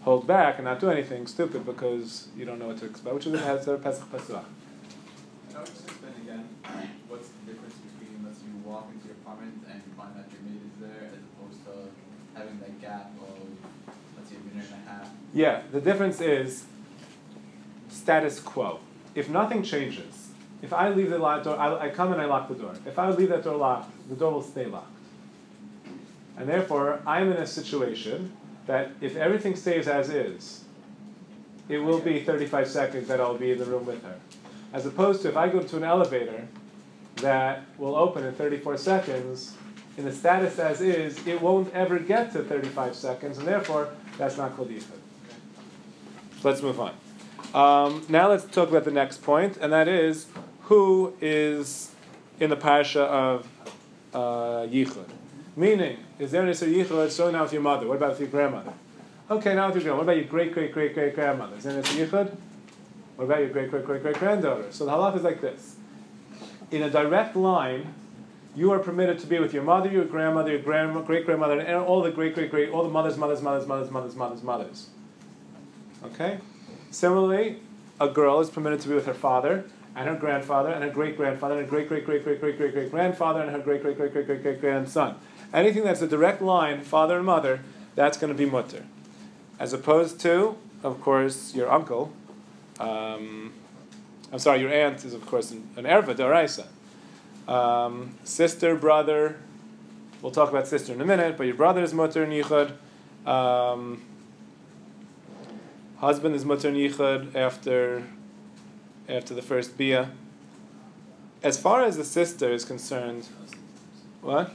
hold back and not do anything stupid because you don't know what to expect, which is a Pesach Pesach. I was just then again, what's the difference between let's say you walk into your apartment and you find that your maid is there as opposed to having that gap of let's say a minute and a half? Yeah, the difference is status quo. If nothing changes, if I leave the locked door, I, I come and I lock the door. If I leave that door locked, the door will stay locked. And therefore, I'm in a situation that if everything stays as is, it will be thirty-five seconds that I'll be in the room with her. As opposed to if I go to an elevator that will open in thirty-four seconds, in the status as is, it won't ever get to thirty-five seconds, and therefore, that's not called yichud. Let's move on. Um, now let's talk about the next point, and that is, who is in the parasha of uh, yichud? Meaning, is there an Isser Yichud? So now with your mother. What about with your grandmother? Okay, now with your grandmother. What about your great, great, great, great grandmother? Is there an Isser Yichud? What about your great, great, great, great granddaughter? So the halach is like this. In a direct line, you are permitted to be with your mother, your grandmother, your grandma, great grandmother, and all the great, great, great, all the mothers, mothers, mothers, mothers, mothers, mothers, mothers. Okay? Similarly, a girl is permitted to be with her father, and her grandfather, and her great grandfather, and her great, great, great, great, great, great, great grandfather, and her great, great, great, great, great, great grandson. Anything that's a direct line, father and mother, that's going to be mutter. As opposed to, of course, your uncle. Um, I'm sorry, your aunt is, of course, an, an erva d'oraisa. Um, sister, brother. We'll talk about sister in a minute, but your brother is mutter and yichud. Um, husband is mutter and yichud after after the first bia. As far as the sister is concerned, what?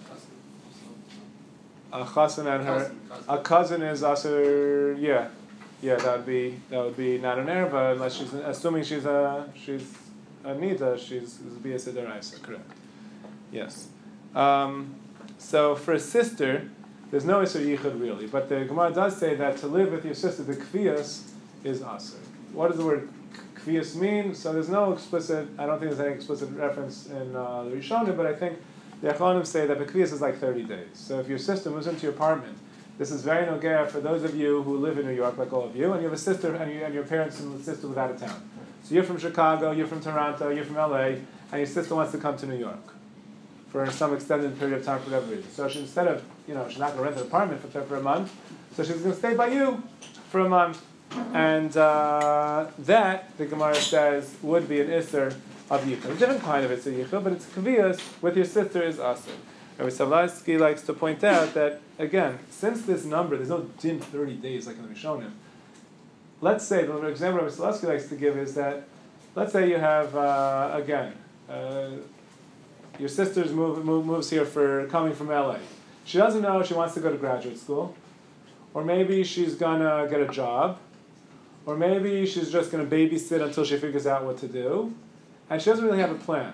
A cousin and her, a cousin is aser. Yeah, yeah. That would be that would be not an erva unless she's assuming she's a she's a nida. She's be a sidaraisa. Correct. Yes. Um, so for a sister, there's no iser yichud really, but the Gemara does say that to live with your sister, the kvias is aser. What does the word kvias mean? So there's no explicit. I don't think there's any explicit reference in uh, the Rishonim, but I think the Acharonim say that Bekvias is like thirty days. So if your sister moves into your apartment, this is very nogea for those of you who live in New York, like all of you, and you have a sister and, you, and your parents and sister live out of town. So you're from Chicago, you're from Toronto, you're from L A, and your sister wants to come to New York for some extended period of time for whatever reason. So she, instead of, you know, she's not going to rent an apartment for, for a month, so she's going to stay by you for a month. And uh, that, the Gemara says, would be an Isser of yichud. A different kind of it's a yichud, but it's kaviyas with your sister is aser. Rabbi Savlatsky likes to point out that, again, since this number, there's no din thirty days like in the Rishonim. Let's say, the example Rabbi Savlatsky likes to give is that, let's say you have, uh, again, uh, your sister's move, move, moves here for coming from L A. She doesn't know she wants to go to graduate school, or maybe she's going to get a job, or maybe she's just going to babysit until she figures out what to do. And she doesn't really have a plan.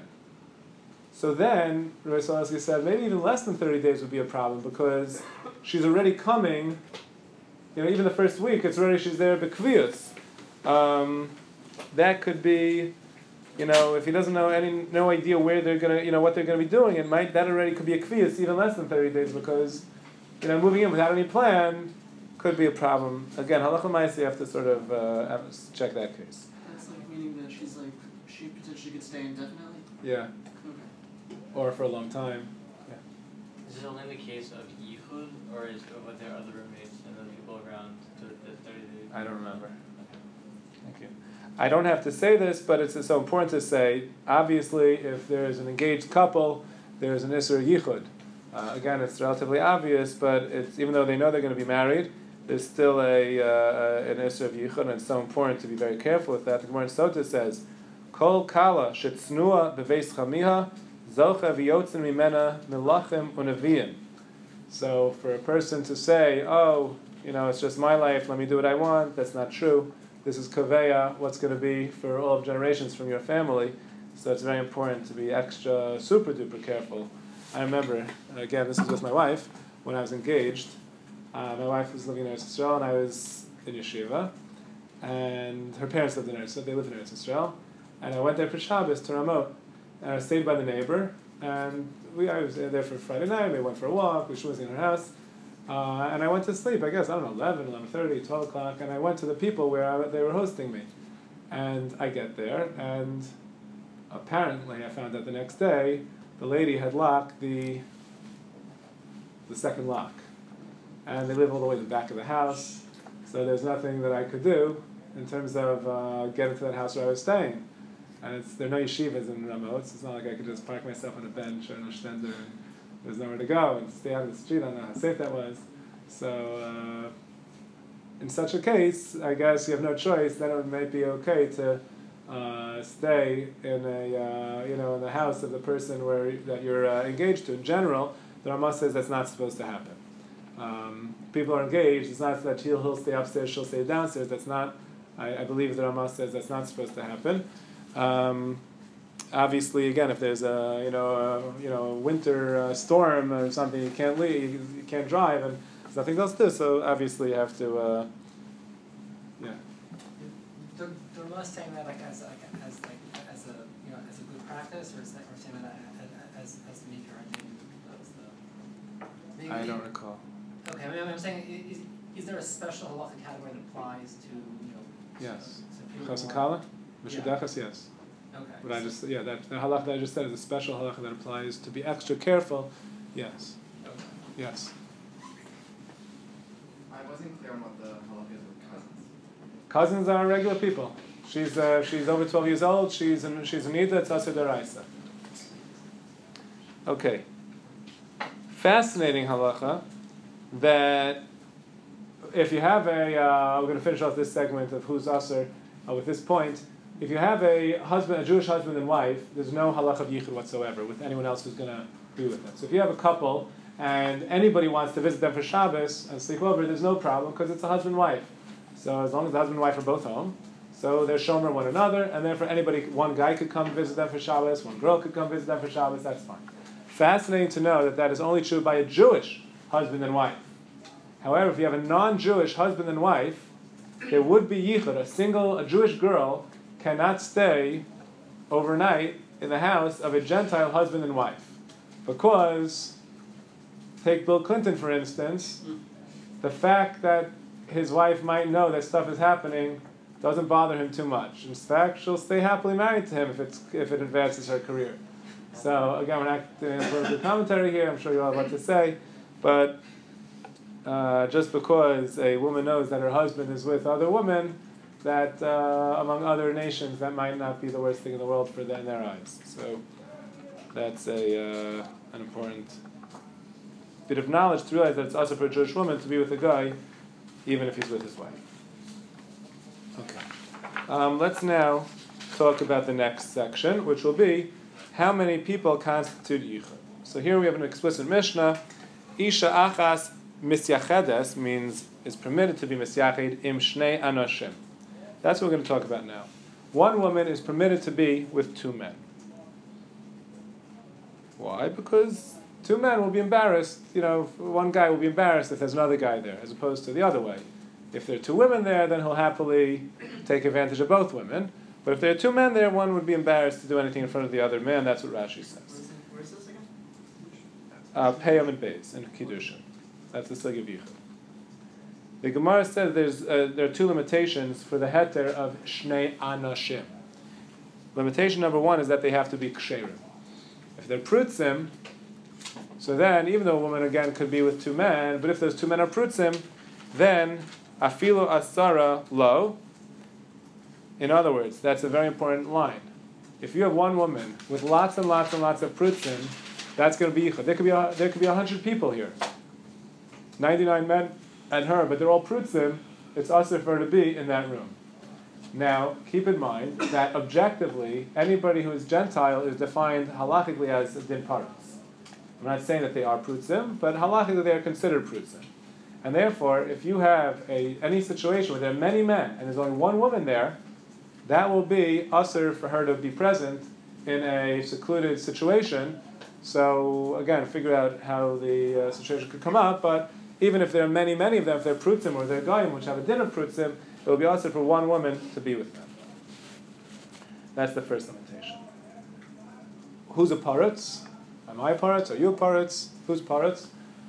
So then, Rabbi Savlatsky said, maybe even less than thirty days would be a problem because she's already coming, you know, even the first week, it's already, she's there b'kviyus. Um, that could be, you know, if he doesn't know any, no idea where they're going to, you know, what they're going to be doing, it might, that already could be a kviyus, even less than thirty days because, you know, moving in without any plan could be a problem. Again, halacha ma'aseh, you have to sort of uh, have to check that case. That's like meaning that she's like, she potentially could stay indefinitely? Yeah. Okay. Or for a long time. Yeah. Is this only in the case of yichud, or is or there other roommates and other people around to the thirty days? I don't remember. Thank you. I don't have to say this, but it's so important to say, obviously, if there's an engaged couple, there's an Isser Yichud. Uh, again, it's relatively obvious, but it's even though they know they're going to be married, there's still a uh, an Isser of Yichud, and it's so important to be very careful with that. The Gemara in Sota says, Kol kala shetznuah beveis chamiha zocha v'yotzen mimena milachim unaviyim. So for a person to say, oh, you know, it's just my life, let me do what I want, that's not true. This is kaveya, what's going to be for all of generations from your family. So it's very important to be extra, super duper careful. I remember, again, this is with my wife, when I was engaged. Uh, my wife was living in Eretz Yisrael, and I was in yeshiva. And her parents lived in Eretz Yisrael, they lived in Eretz Yisrael. And I went there for Shabbos to Ramot. And I stayed by the neighbor. And we, I was there for Friday night, we went for a walk, we was in her house. Uh, and I went to sleep, I guess, I don't know, eleven, eleven thirty, twelve o'clock, and I went to the people where I, they were hosting me. And I get there, and apparently I found out the next day, the lady had locked the, the second lock. And they live all the way in the back of the house, so there's nothing that I could do in terms of uh, getting to that house where I was staying. And it's, there are no yeshivas in Ramot, so it's not like I could just park myself on a bench or in a shtender and there's nowhere to go and stay out of the street. I don't know how safe that was. So, uh, in such a case, I guess you have no choice. Then it might be okay to uh, stay in a uh, you know in the house of the person where that you're uh, engaged to. In general, the Ramah says that's not supposed to happen. Um, people are engaged. It's not that he'll he'll stay upstairs, she'll stay downstairs. That's not. I, I believe the Ramah says that's not supposed to happen. Um, Obviously, again, if there's a you know a, you know a winter uh, storm or something, you can't leave, you, you can't drive, and there's nothing else to do. So obviously, you have to, uh, yeah. The the Ramah saying that like as like as like as a you know as a good practice, or is that or saying that as as the maker? I think that was the. Maybe, I don't recall. Okay, I mean, I'm saying is, is there a special halacha category that applies to you know? Yes. So, so Chasakala, Yeah. Mishudachas, yes. Okay. But I just yeah that the halacha that I just said is a special halacha that applies to be extra careful. Yes. Okay. Yes. I wasn't clear on what the halakha is with cousins. Cousins are regular people. She's uh, she's over twelve years old. She's an, she's a nida. It's asur deraisa. Okay. Fascinating halacha that if you have a uh, we're going to finish off this segment of who's asur uh, with this point. If you have a husband, a Jewish husband and wife, there's no halach of yichud whatsoever with anyone else who's going to be with them. So if you have a couple and anybody wants to visit them for Shabbos and sleep over, there's no problem because it's a husband and wife. So as long as the husband and wife are both home, so they're shomer one another, and then for anybody, one guy could come visit them for Shabbos, one girl could come visit them for Shabbos, that's fine. Fascinating to know that that is only true by a Jewish husband and wife. However, if you have a non-Jewish husband and wife, there would be yichud, a single, a Jewish girl cannot stay overnight in the house of a Gentile husband and wife. Because, take Bill Clinton for instance, the fact that his wife might know that stuff is happening doesn't bother him too much. In fact, she'll stay happily married to him if it's if it advances her career. So again, we're not doing a political commentary here, I'm sure you all have what to say, but uh, just because a woman knows that her husband is with other women, that uh, among other nations, that might not be the worst thing in the world for them in their eyes. So that's a uh, an important bit of knowledge to realize that it's also for a Jewish woman to be with a guy, even if he's with his wife. Okay. Um, let's now talk about the next section, which will be how many people constitute yichud. So here we have an explicit Mishnah. Isha achas misyachedes means is permitted to be misyached im shnei anoshim. That's what we're going to talk about now. One woman is permitted to be with two men. Why? Because two men will be embarrassed. You know, one guy will be embarrassed if there's another guy there, as opposed to the other way. If there are two women there, then he'll happily take advantage of both women. But if there are two men there, one would be embarrassed to do anything in front of the other man. That's what Rashi says. Where's this again? Uh, Peyam and Beis and Kiddushin. That's the Slig of Yichud. The Gemara says there's uh, there are two limitations for the heter of Shnei Anashim. Limitation number one is that they have to be ksherim. If they're prutzim, so then even though a woman again could be with two men, but if those two men are prutzim, then afilu asara lo. In other words, that's a very important line. If you have one woman with lots and lots and lots of prutzim, that's going to be yichud. There could be a, there could be a hundred people here, ninety-nine men and her, but they're all prutzim. It's also for her to be in that room. Now, keep in mind that objectively, anybody who is Gentile is defined halachically as din paras. I'm not saying that they are prutzim, but halachically they are considered prutzim. And therefore, if you have a any situation where there are many men and there's only one woman there, that will be usher for her to be present in a secluded situation. So again, figure out how the uh, situation could come up. But even if there are many, many of them, if they're prutzim or they're goyim, which have a din of prutzim, it will be usher for one woman to be with them. That's the first limitation. Who's a paretz? Am I a paretz? Are you a paretz? Who's paretz?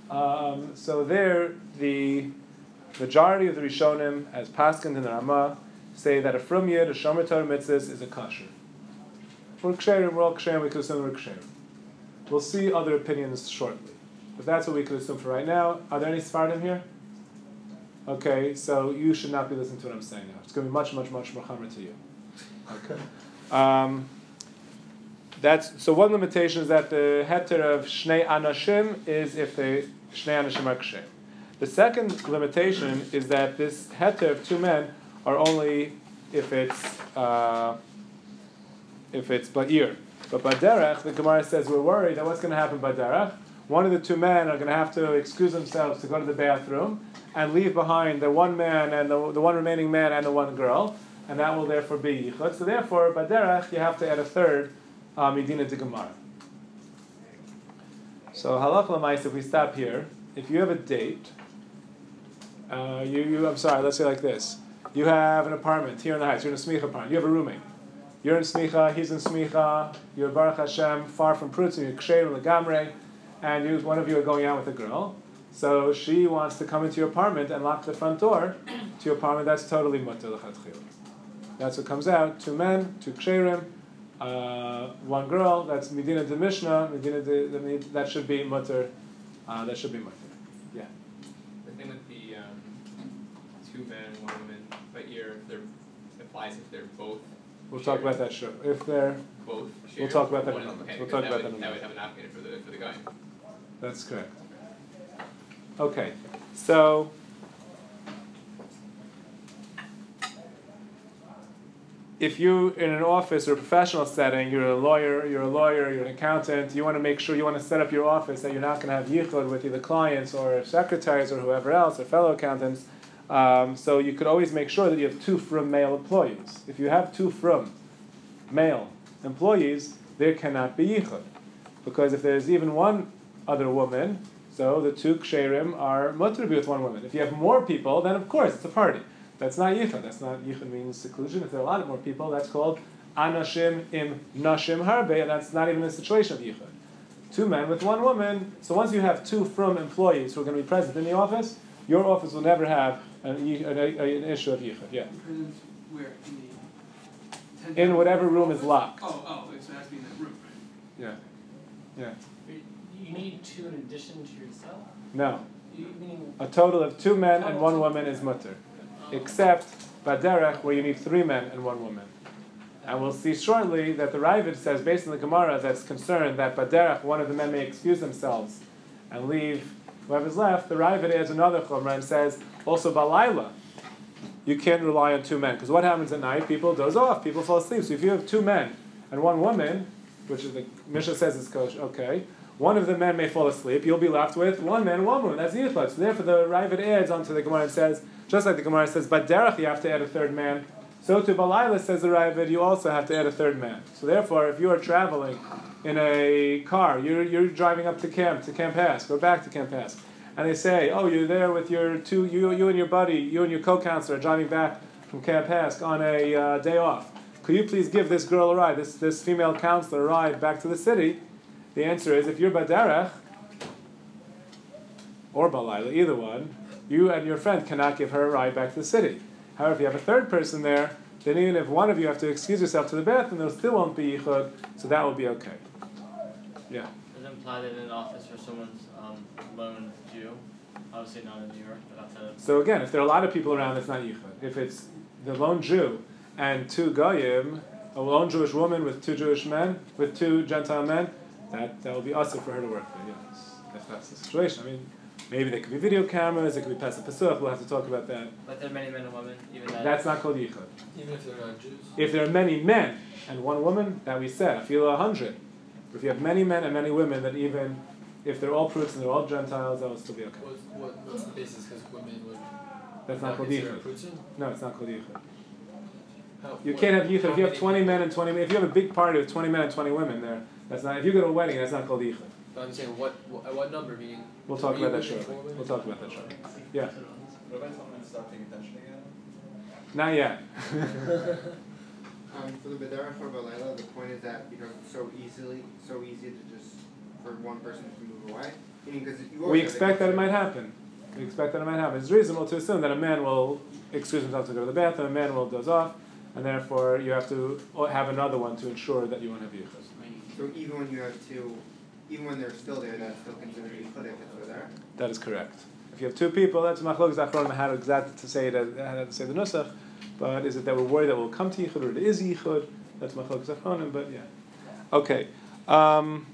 Um, so there, the majority of the Rishonim, as Paskin and the Ramah, say that a from yid, a shomer Torah mitzvahs, is a kasher. We're ksherim, we're all ksherim, we could assume we're ksherim. We'll see other opinions shortly. But that's what we could assume for right now. Are there any Sfardim here? Okay, so you should not be listening to what I'm saying now. It's going to be much, much, much more chamer to you. Okay. Um, that's so. One limitation is that the heter of shnei anashim is if the shnei anashim are ksher. The second limitation is that this heter of two men are only if it's uh, if it's ba'ir. But baderech, the Gemara says we're worried that what's going to happen baderech. One of the two men are going to have to excuse themselves to go to the bathroom and leave behind the one man and the, the one remaining man and the one girl, and that will therefore be yichud. So therefore, baderech, you have to add a third uh, midina de Gemara. So halach l'mais, if we stop here, if you have a date, uh, you, you I'm sorry, let's say like this: you have an apartment here in the Heights. You're in a smicha apartment. You have a roommate. You're in smicha. He's in smicha. You're Baruch Hashem, far from prutzim. You're ksheir legamrei. And you, one of you are going out with a girl, so she wants to come into your apartment and lock the front door to your apartment. That's totally mutter l'chatchila. That's what comes out. Two men, two ksherim, uh, one girl. That's medina de mishnah. Medina de, de, that should be mutter. Uh, that should be mutter. Yeah. The thing with the um, two men, one woman, but here there applies if they're both. We'll talk about that sure. If they're both. We'll talk about that in a one moment. okay, We'll talk that about would, that in a That would moment. have an applicant for the for the guy. That's correct. Okay, so if you're in an office or a professional setting, you're a lawyer, you're a lawyer, you're an accountant, you want to make sure you want to set up your office that you're not going to have yichud with either clients or secretaries or whoever else or fellow accountants. Um, so you could always make sure that you have two from male employees. If you have two from male employees, there cannot be yichud. Because if there's even one other woman, so the two ksherim are mutter to be with one woman. If you have more people, then of course it's a party. That's not yichud. That's not yichud means seclusion. If there are a lot of more people, that's called anashim im nashim harbe, and that's not even a situation of yichud. Two men with one woman. So once you have two from employees who are going to be present in the office, your office will never have an, an, an issue of yichud. Yeah. Present where? In the In whatever room is locked. Oh, oh, it has to be in that room, right? Yeah. Yeah. You need two in addition to yourself? No. You meaning A total of two men and one woman is mutter. Except baderech, where you need three men and one woman. And we'll see shortly that the Ravid says, based on the Gemara, that's concerned that baderech, one of the men may excuse themselves and leave whoever's left. The Ravid adds another chumrah and says, also balayla, you can't rely on two men. Because what happens at night? People doze off, people fall asleep. So if you have two men and one woman, which is the Mishnah says is kosher, okay, one of the men may fall asleep, you'll be left with one man and one woman. That's yichud. So therefore the Ravid adds onto the Gemara and says, just like the Gemara says, but derech you have to add a third man, so to balayla, says the Ravid, you also have to add a third man. So therefore, if you are traveling in a car, you're, you're driving up to camp, to Camp Hask, or back to Camp Hask, and they say, oh, you're there with your two, you, you and your buddy, you and your co-counselor are driving back from Camp Hask on a uh, day off. Could you please give this girl a ride, this, this female counselor a ride back to the city? The answer is, if you're baderech, or balayla, either one, you and your friend cannot give her a ride back to the city. However, if you have a third person there, then even if one of you have to excuse yourself to the bathroom, there still won't be yichud, so that will be okay. Yeah. Does it imply that in an office where someone's um, lone Jew, obviously not in New York, but outside of... So again, if there are a lot of people around, it's not yichud. If it's the lone Jew and two goyim, a lone Jewish woman with two Jewish men, with two Gentile men, that, that will be usher for her to work there, yes. If that's the situation. I mean, maybe there could be video cameras, there could be Pesach Pesach, we'll have to talk about that. But there are many men and women, even that... That's not called yichud. Even if they're not Jews? If there are many men and one woman, that we said, I feel a hundred. If you have many men and many women, then even if they're all Pruts and they're all Gentiles, that will still be okay. What's, what, what's the basis? Because women would That's not called consider yichud. a Prutzen? No, it's not called yichud. How- You what- can't have yichud. how If you have many twenty people? men and twenty, if you have a big party with twenty men and twenty women there, that's not. If you go to a wedding, that's not called yichud. But I'm saying, what, what, what number, meaning? We'll talk three about that women, shortly. four women? We'll talk about that shortly. Yeah. What about someone start paying attention again? Not yet. Um, for the B'derech or Balayla, the point is that because it's so easily, so easy to just, for one person to move away, I mean, 'cause you We always expect that have it might happen. We expect that it might happen. It's reasonable to assume that a man will excuse himself to go to the bathroom, a man will doze off, and therefore you have to have another one to ensure that you won't have yichud. So even when you have two, even when they're still there, that's still considered yichud if it's over there? That is correct. If you have two people, that's machlokes achronim how exactly to say it, how to say the nusach. But is it that we're worried that we'll come to yichud or it is yichud? That's machlokes achronim. But yeah, okay. Um,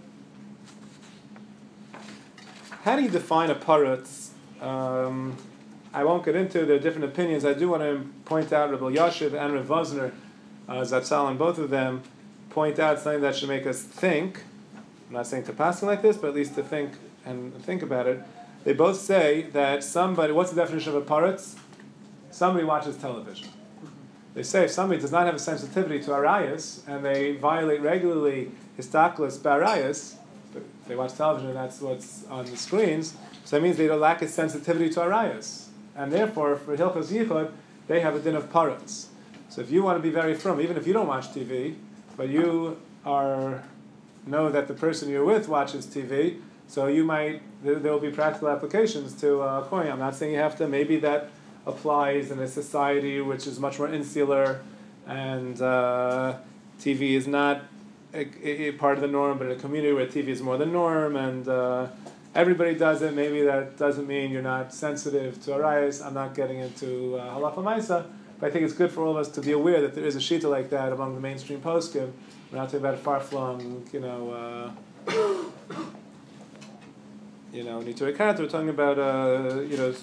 how do you define a paratz? Um, I won't get into. There are different opinions. I do want to point out Rabbi Yashiv and Rav Vosner, uh, Zatzal, and both of them point out something that should make us think. I'm not saying to pass like this, but at least to think and think about it. They both say that somebody, what's the definition of a paratz? Somebody watches television. They say if somebody does not have a sensitivity to arayas, and they violate regularly histaklis barayas, if they watch television and that's what's on the screens, so that means they don't lack a sensitivity to arayas. And therefore, for Hilchos Yichud, they have a din of paratz. So if you want to be very firm, even if you don't watch T V, but you are know that the person you're with watches T V, so you might, there, there will be practical applications to uh, Kohen. I'm not saying you have to, maybe that applies in a society which is much more insular, and uh, T V is not a, a, a part of the norm, but in a community where T V is more the norm, and uh, everybody does it, maybe that doesn't mean you're not sensitive to arayos. I'm not getting into uh, halacha ma'isa, but I think it's good for all of us to be aware that there is a shita like that among the mainstream poskim. We're not talking about a far-flung, you know, uh, you know, Nitori Kat. We're talking about, uh, you know,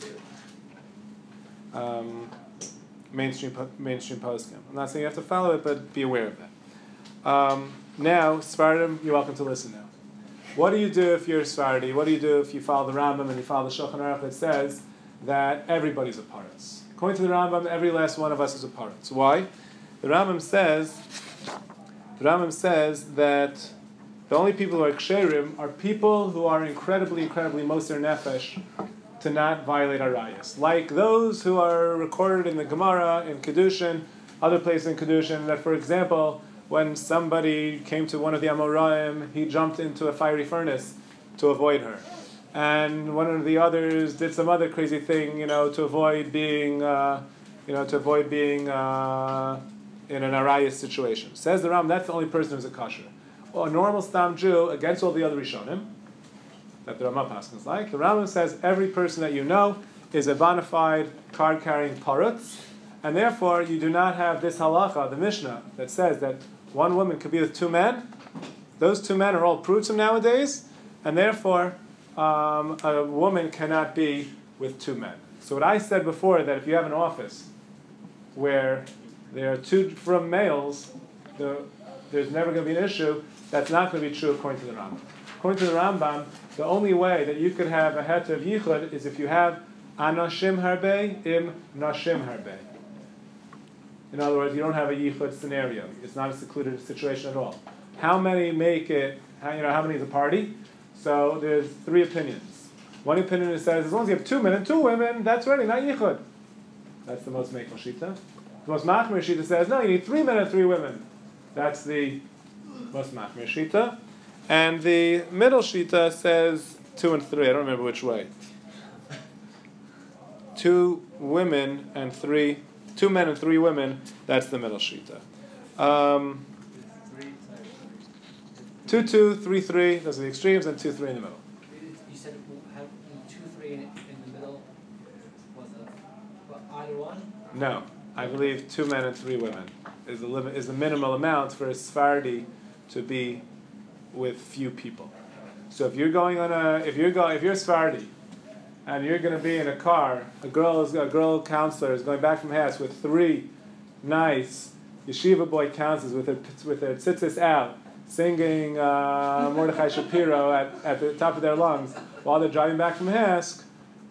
um, mainstream mainstream poskim. I'm not saying you have to follow it, but be aware of that. Um, now, Sfardim, you're welcome to listen now. What do you do if you're Sfardi? What do you do if you follow the Rambam and you follow the Shulchan Aruch that says that everybody's a paratz? According to the Rambam, every last one of us is a paratz. Why? The Rambam says, the Rambam says that the only people who are ksherim are people who are incredibly, incredibly moser nefesh to not violate arayas. Like those who are recorded in the Gemara, in Kedushin, other places in Kedushin, that, for example, when somebody came to one of the Amoraim, he jumped into a fiery furnace to avoid her. And one of the others did some other crazy thing, you know, to avoid being, uh, you know, to avoid being uh, in an arayas situation. Says the Ram, that's the only person who's a kasher. Well, a normal Stam Jew, against all the other Rishonim, that the Ramah Paskin is like, the Rambam says every person that you know is a bona fide card-carrying paratz, and therefore you do not have this halacha, the Mishnah, that says that one woman could be with two men. Those two men are all prutzim nowadays, and therefore um, a woman cannot be with two men. So what I said before, that if you have an office where there are two from males, the, there's never going to be an issue, that's not going to be true according to the Rambam. According to the Rambam, the only way that you could have a heter of yichud is if you have anashim harbe im nashim harbe. In other words, you don't have a yichud scenario. It's not a secluded situation at all. How many make it? How, you know, how many is a party? So there's three opinions. One opinion says as long as you have two men and two women, that's ready, not yichud. That's the most mekel shita. The most machmir shita says no, you need three men and three women. That's the most machmir shita. And the middle shita says two and three. I don't remember which way. Two women and three. Two men and three women, that's the middle shita. Um, two, two, three, three, those are the extremes, and two, three in the middle. You said have two, three in, in the middle was a, either one? No, I believe two men and three women is the limit, is the minimal amount for a Sephardi to be with few people. So if you're going on a, if you're going, if you're a Sephardi, and you're going to be in a car, a girl is a girl counselor is going back from Hess with three nice yeshiva boy counselors with their with their tzitzis out, singing uh, Mordechai Shapiro at, at the top of their lungs while they're driving back from Hess.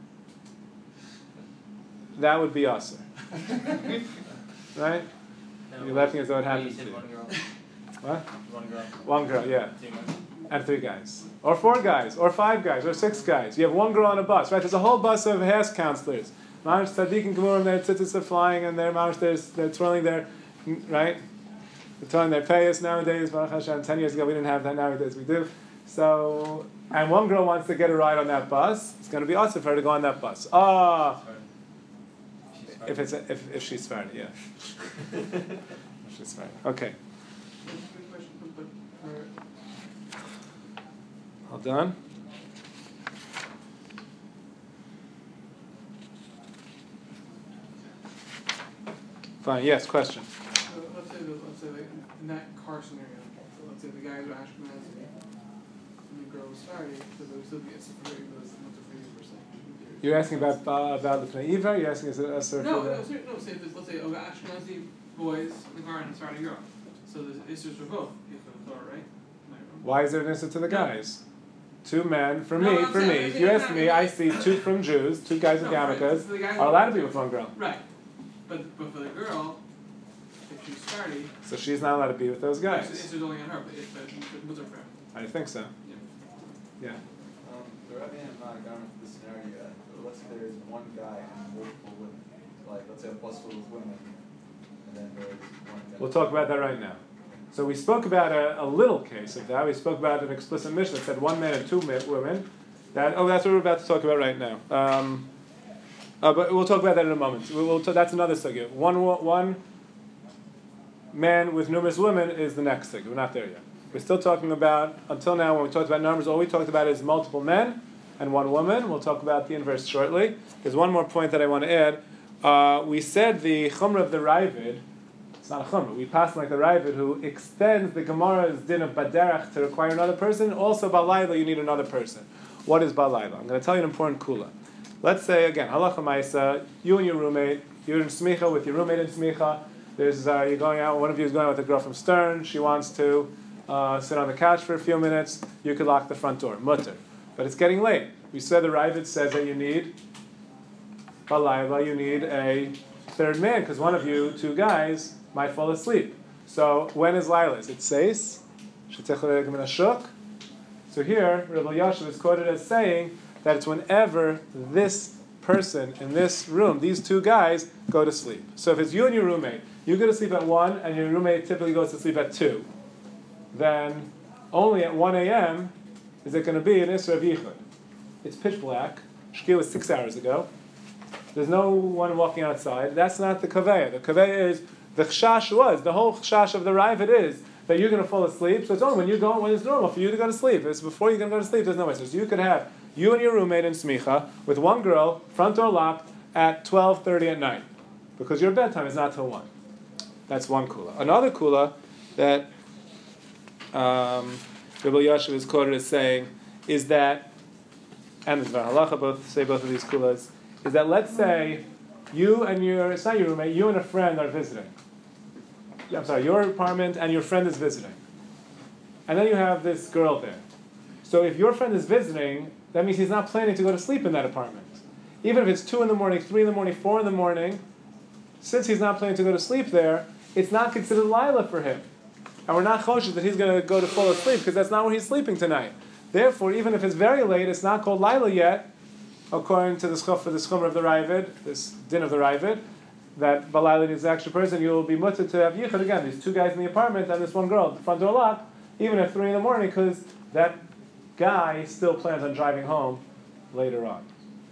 That would be us, right? No, You're laughing as though it you happened said to you. one girl. What? One girl. One girl, yeah. Two men. And three guys. Or four guys, or five guys, or six guys. You have one girl on a bus, right? There's a whole bus of Hess counselors. Mamash Tzaddik and Gemurim, their tzitzis are flying, and they're, Mamash, they're, they're twirling their, right? They're twirling their payas nowadays. Baruch Hashem, ten years ago we didn't have that, nowadays we do. So, and one girl wants to get a ride on that bus. It's going to be awesome for her to go on that bus. Ah, if it's a, if if she's Sephardi, yeah. If she's Sephardi. Okay. Good question, but for All done. Fine. Yes. Question. So let's say that, let's say like in that car scenario, so let's say the guys are Ashkenazi and the girl is Sephardi, so they would still be a Sephardi, but it's not a fifty percent. You're asking about uh, about the Pnei Iver. You're asking is it a sort No, of no, say, no. Say this. Let's say oh, Ashkenazi boys in the car and a Sephardi girl. So there's issues for both. You have the Torah, right? Am I wrong? Why is there an issue to the guys? Two men, for No, me, I'm for saying- me. I'm If saying you it's ask not- me, I see two from Jews, two guys with No, right, yarmulkes, so the guys are allowed to be with one girl. Right. But but for the girl, if she's Sephardi, So she's not allowed to be with those right, so guys. issues only on her. But if but but what's her friend? I think so. Yeah. Um, the Rebbe has not gone into the scenario yet, but let's say there's one guy and multiple women. Like, let's say a bus full of women, and then there's one guy. We'll talk about that right now. So we spoke about a, a little case of that. We spoke about an explicit mission that said one man and two men, women. That oh, that's what we're about to talk about right now. Um, uh, but we'll talk about that in a moment. We will. T- that's another sugya. One wo- one man with numerous women is the next sugya. We're not there yet. We're still talking about until now. When we talked about numbers, all we talked about is multiple men and one woman. We'll talk about the inverse shortly. There's one more point that I want to add. Uh, we said the chumrah of the Ravid. It's not a chumrah. We pass like the Ravid who extends the Gemara's din of baderach to require another person. Also, balayla, you need another person. What is balayla? I'm going to tell you an important kula. Let's say again, halacha ma'isa. You and your roommate. You're in smicha with your roommate in smicha. There's uh, you're going out. One of you is going out with a girl from Stern. She wants to uh, sit on the couch for a few minutes. You could lock the front door, mutter. But it's getting late. We said the Ravid says that you need balayla. You need a third man because one of you, two guys, might fall asleep. So when is Laila? Is it seis? So here, Rabbi Yashiv is quoted as saying that it's whenever this person in this room, these two guys, go to sleep. So if it's you and your roommate, you go to sleep at one, and your roommate typically goes to sleep at two, then only at one a.m. is it going to be an Isra of Yichud. It's pitch black. Shkia was six hours ago. There's no one walking outside. That's not the kaveya. The kaveya is, the chashash was, the whole chashash of the Ravid is that you're going to fall asleep. So it's only when you go, when it's normal for you to go to sleep. It's before you're going to go to sleep, there's no way. So you could have you and your roommate in smicha with one girl, front door locked, at twelve thirty at night. Because your bedtime is not till one. That's one kula. Another kula that um, Rabbi Yashiv is quoted as saying is that, and the Dvar Halacha both say both of these kulas, is that let's say you and your, it's not your roommate, you and a friend are visiting. I'm sorry, your apartment and your friend is visiting. And then you have this girl there. So if your friend is visiting, that means he's not planning to go to sleep in that apartment. Even if it's two in the morning, three in the morning, four in the morning, since he's not planning to go to sleep there, it's not considered Lila for him. And we're not choshesh that he's going to go to fall asleep because that's not where he's sleeping tonight. Therefore, even if it's very late, it's not called Lila yet, according to the schuf for the schumr of the Ravid, this din of the Ravid, that Balayla needs an extra person, you'll be mutter to have yichud again. These two guys in the apartment and this one girl, the front door locked, even at three in the morning, because that guy still plans on driving home later on.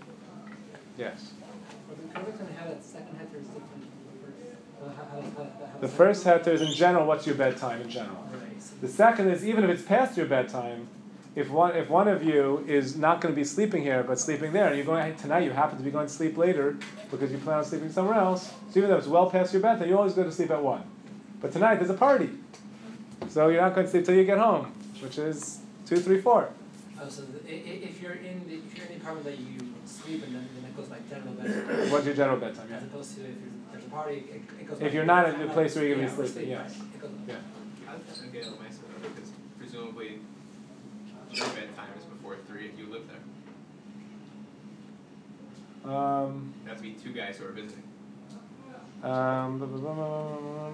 Yes. Well, the Kurdish had a second heter is different from the first. Well, how- how- how- how- The first heter is in general, what's your bedtime in general? Right, so- The second is even if it's past your bedtime, if one if one of you is not going to be sleeping here but sleeping there, and you're going tonight, you happen to be going to sleep later because you plan on sleeping somewhere else. So even though it's well past your bedtime, you always go to sleep at one. But tonight there's a party, so you're not going to sleep till you get home, which is two, three, four. Oh, so the, i- i- if you're in the if you're in the apartment that you sleep in, then, then it goes by general bedtime. What's your general bedtime? As Yeah. opposed to if there's, there's a party, it, it goes. If by you're not bedtime. in the place where you're gonna be Yeah, sleeping, right, yes. it goes- Yeah. I think get it myself because presumably your bedtime is before three if you live there. Um. It has to be two guys who are visiting. Um. blah, blah, blah, blah, blah, blah.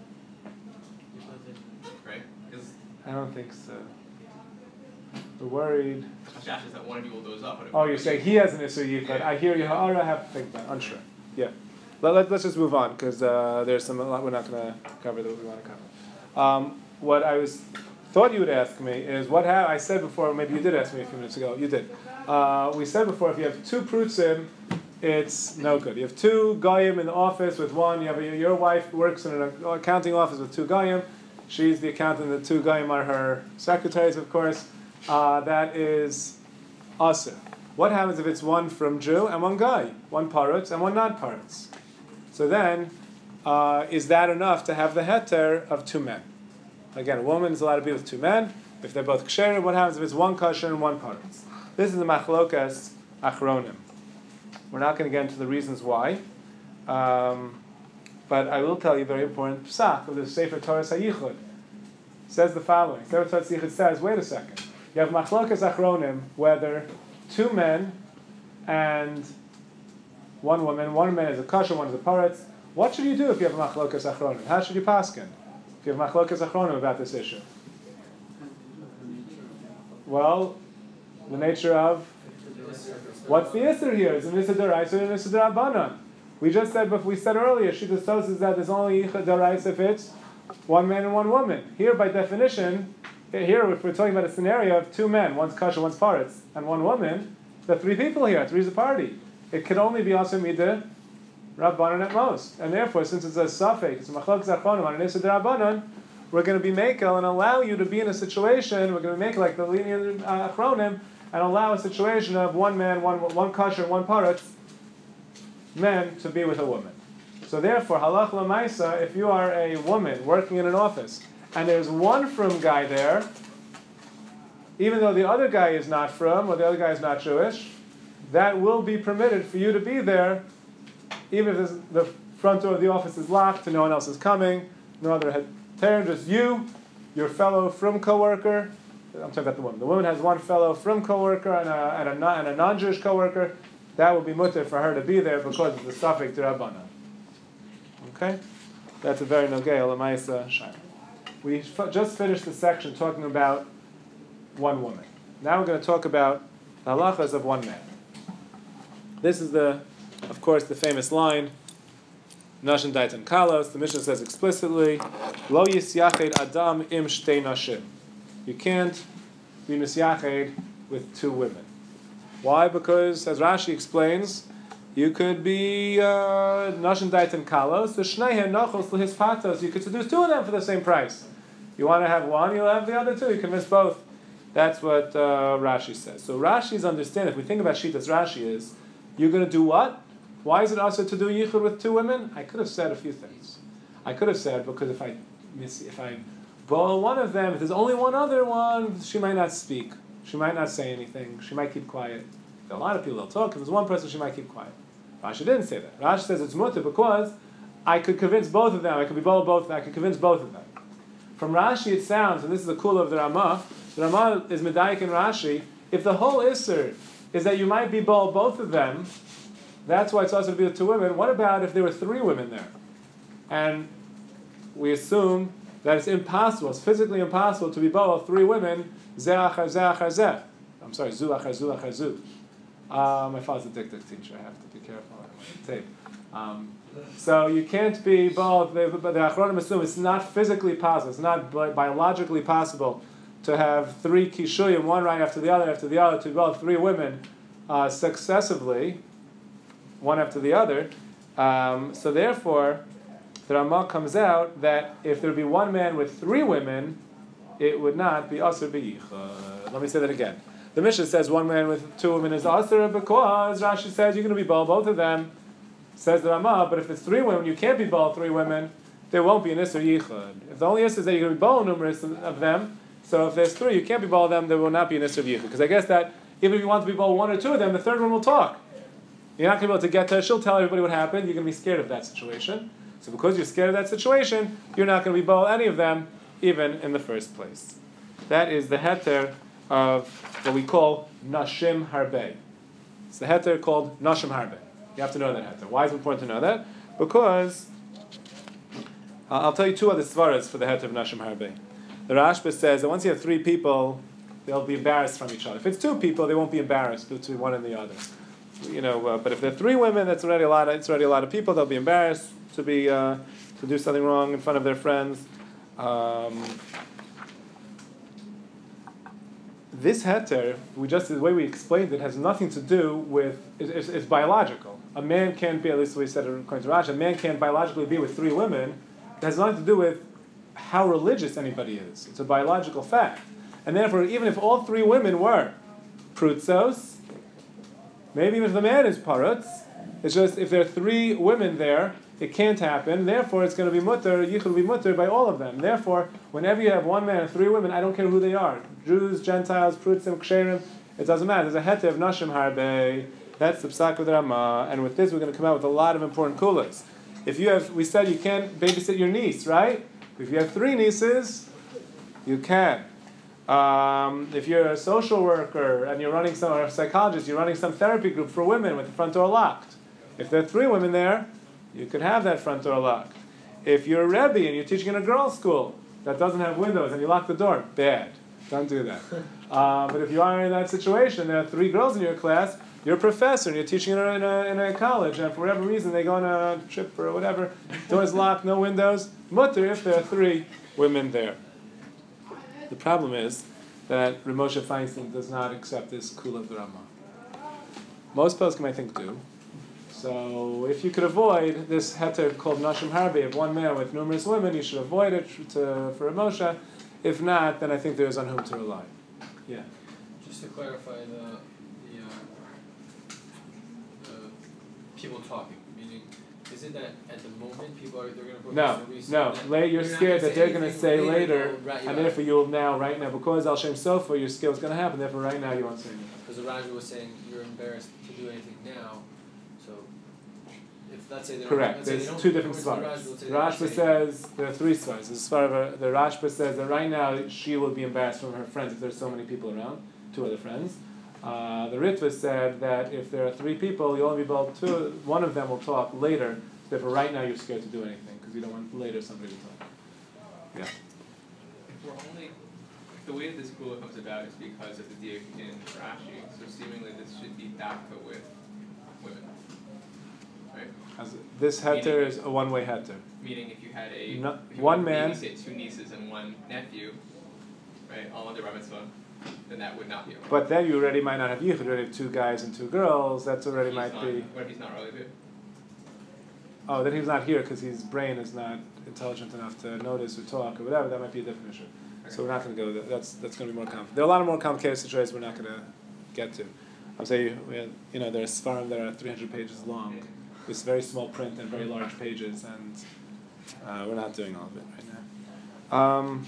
Right? Because I don't think so. We're worried. Josh is that one of you will doze off. Oh, you're saying he has an issue, Yichud. I hear you. Ha'ara, I have to think about it. Unsure. Yeah. Let, let, let's just move on, because uh, there's some, a lot we're not going to cover that we want to cover. Um, what I was thought you would ask me is what ha- I said before, maybe you did ask me a few minutes ago, you did. Uh, we said before, if you have two prutzim, it's no good. You have two goyim in the office with one, you have a, your wife works in an accounting office with two goyim, she's the accountant, the two goyim are her secretaries, of course. Uh, that is asur. What happens if it's one from Jew and one guy, one parutz and one non-parutz? So then, uh, is that enough to have the heter of two men? Again, a woman is allowed to be with two men. If they're both ksherim, what happens if it's one kosher and one parutz? This is the machlokas achronim. We're not going to get into the reasons why, um, but I will tell you a very important psak of the Sefer Torah Sayichud. Says the following. Sefer Torah Sayichud says, wait a second. You have machlokas achronim, whether two men and one woman, one man is a kosher, one is a paretz. What should you do if you have a machlokas achronim? How should you paskin? If you have machlokas achronim about this issue? Well, the nature of what's the issur here? Is it an issur d'oraisa or an issur d'rabbanan? We just said, but we said earlier, Shittas Tosfos is that there's only yichud d'oraisa if it's one man and one woman. Here, by definition, here if we're talking about a scenario of two men, one's kosher, one's paretz, and one woman, there are three people here. Three's a party. It could only be also midah rabbanan at most, and therefore, since it's a suffix, it's a machlok zachonim on an issur d'rabbanan, we're going to be makel and allow you to be in a situation. We're going to make like the linear uh, achronim and allow a situation of one man, one one kosher, and one paretz, men to be with a woman. So therefore, halach l'maisa, if you are a woman working in an office and there's one from guy there, even though the other guy is not from or the other guy is not Jewish, that will be permitted for you to be there, even if the front door of the office is locked and no one else is coming, no other head turn, just you, your fellow from coworker. I'm talking about the woman. The woman has one fellow from coworker and a, and a, non, and a non-Jewish coworker. That will be mutter for her to be there because it's the suffix d'Rabbanan. Okay, that's a very nogei l'maisa shayla. We f- just finished the section talking about one woman. Now we're going to talk about the halachas of one man. This is the, of course, the famous line. Nashim daitan kalos. The Mishnah says explicitly, "Lo yisyached adam im shtei nashim." You can't be misyached with two women. Why? Because, as Rashi explains, you could be nashim daitan kalos. The shneihen nachos l'his patos. You could seduce two of them for the same price. You want to have one, you'll have the other two. You can miss both. That's what uh, Rashi says. So Rashi's understanding, if we think about Shitas Rashi, is you're going to do what? Why is it also to do yichud with two women? I could have said a few things. I could have said because if I miss, if I bowl one of them, if there's only one other one, she might not speak. She might not say anything. She might keep quiet. There are a lot of people that'll talk. If there's one person, she might keep quiet. Rashi didn't say that. Rashi says it's mutter because I could convince both of them. I could be bowl both of them. I could convince both of them. From Rashi it sounds, and this is the kula of the Ramah, the Ramah is medayik in Rashi, if the whole issur is that you might be bowl both of them, that's why it's also to be with two women. What about if there were three women there? And we assume that it's impossible, it's physically impossible to be both three women, zeh achar zeh achar zeh. I'm sorry, zu achar zu achar zu. Uh, my father's a dictator teacher, I have to be careful on my tape. Um, so you can't be both, the, the Achronim assume it's not physically possible, it's not bi- biologically possible to have three kishuyim, one right after the other, after the other, to be both three women uh, successively, one after the other. Um, so therefore, the Ramah comes out that if there would be one man with three women, it would not be asur b'yichud. Let me say that again. The Mishnah says one man with two women is asur because Rashi says you're going to be both, both of them. Says the Ramah, but if it's three women, you can't be both three women, there won't be an isur yichud. If the only isur is that you're going to be both numerous of them, so if there's three, you can't be both of them, there will not be an isur yichud. Because I guess that even if you want to be both one or two of them, the third one will talk. You're not going to be able to get to her. She'll tell everybody what happened. You're going to be scared of that situation. So because you're scared of that situation, you're not going to be both any of them, even in the first place. That is the heter of what we call nashim harbe. It's the heter called nashim harbe. You have to know that heter. Why is it important to know that? Because uh, I'll tell you two other svaras for the heter of nashim harbe. The Rashba says that once you have three people, they'll be embarrassed from each other. If it's two people, they won't be embarrassed between one and the other. You know, uh, but if there are three women, that's already a lot. Of, it's already a lot of people. They'll be embarrassed to be uh, to do something wrong in front of their friends. Um, this heter, we just the way we explained it, has nothing to do with it, it's, it's biological. A man can't be, at least we said it according to Rashi, a man can't biologically be with three women. It has nothing to do with how religious anybody is. It's a biological fact. And therefore, even if all three women were prutzos, maybe even if the man is parutz, it's just if there are three women there, it can't happen. Therefore, it's going to be mutter, yichud will be mutter by all of them. Therefore, whenever you have one man and three women, I don't care who they are, Jews, Gentiles, prutzim, ksherim, it doesn't matter. There's a heter of nashim harbe. That's the psak with Rama. And with this, we're going to come out with a lot of important kulas. If you have, we said you can't babysit your niece, right? If you have three nieces, you can. Um, if you're a social worker and you're running some, or a psychologist, you're running some therapy group for women with the front door locked. If there are three women there, you could have that front door locked. If you're a Rebbe and you're teaching in a girls' school that doesn't have windows and you lock the door, bad. Don't do that. uh, but if you are in that situation, there are three girls in your class, you're a professor and you're teaching in a, in a, in a college, and for whatever reason they go on a trip or whatever, doors locked, no windows, mutter if there are three women there. The problem is that Rav Moshe Feinstein does not accept this kula of the Rama. Most poskim I think do. So if you could avoid this heter called nashim harbe of one man with numerous women, you should avoid it to, for Rav Moshe. If not, then I think there is on whom to rely. Yeah. Just to clarify the the, uh, the people talking, meaning is it that at the moment people are they're going to put No, no. Later, you're scared that they're going to say later, and therefore you'll now, right now, because Al Shem Sofa, your skill is going to happen. Therefore, right now you won't say anything. Because the Rashi was saying you're embarrassed to do anything now, so if let's say they don't. Correct. Let's say There's they don't, two different svaras. svaras. The Rashba says there are three svaras. The svar the Rashba says that right now she will be embarrassed from her friends if there's so many people around, two other friends. Uh, the Ritva said that if there are three people, you'll only be able to. One of them will talk later. Therefore, right now you're scared to do anything because you don't want later somebody to talk. Yeah. If we're only, if the way that this kula comes about is because of the diak in Rashi, so seemingly this should be dafka with women, right? As this heter is a one-way heter. Meaning, if you had a No, if you one were to man- babysit two nieces and one nephew, right, all under bar mitzvah, then that would not be a But then you already might not have yichud. You already have two guys and two girls. That's already He's might not, be. What if he's not related? Oh, then he's not here because his brain is not intelligent enough to notice or talk or whatever. That might be a different issue. So we're not going to go there. That's that's going to be more complicated. There are a lot of more complicated situations we're not going to get to. I'll say we had, you know, there are svarim that are three hundred pages long, with very small print and very large pages, and uh, we're not doing all of it right now. Um,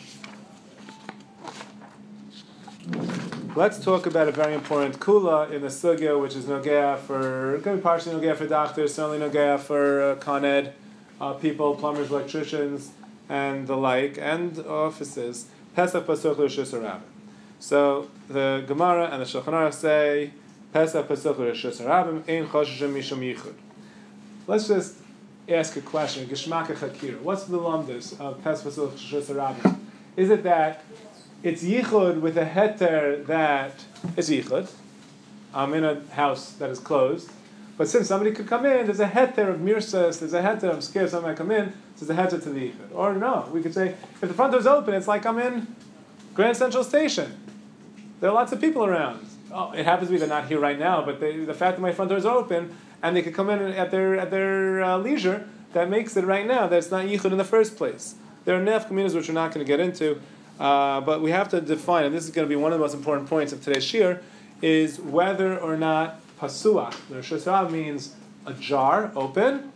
Let's talk about a very important kula in the sugya, which is nogea for, it could be partially nogea for doctors, certainly nogea for uh, con ed, uh, people, plumbers, electricians, and the like, and offices. Pesach Pasuk Rishus Harabim. So the Gemara and the Shulchan Aruch say, Pesach Pasuk Rishus Harabim, Ein Choshishim Mishum Yichud. Let's just ask a question, Geshmaka Chakir. What's the lumdus of Pesach Pasuk Rishus Harabim? Is it that it's yichud with a heter that is yichud? I'm in a house that is closed, but since somebody could come in, there's a heter of mirsas, there's a heter of scared somebody might come in, so there's a heter to the yichud. Or no, we could say if the front door's open, it's like I'm in Grand Central Station. There are lots of people around. Oh, it happens to be they're not here right now, but they, the fact that my front door is open and they could come in at their at their uh, leisure, that makes it right now that it's not yichud in the first place. There are nef communities which we're not going to get into. Uh, but we have to define, and this is going to be one of the most important points of today's shir, is whether or not pasuach, the Rishus Harabim means a jar, open,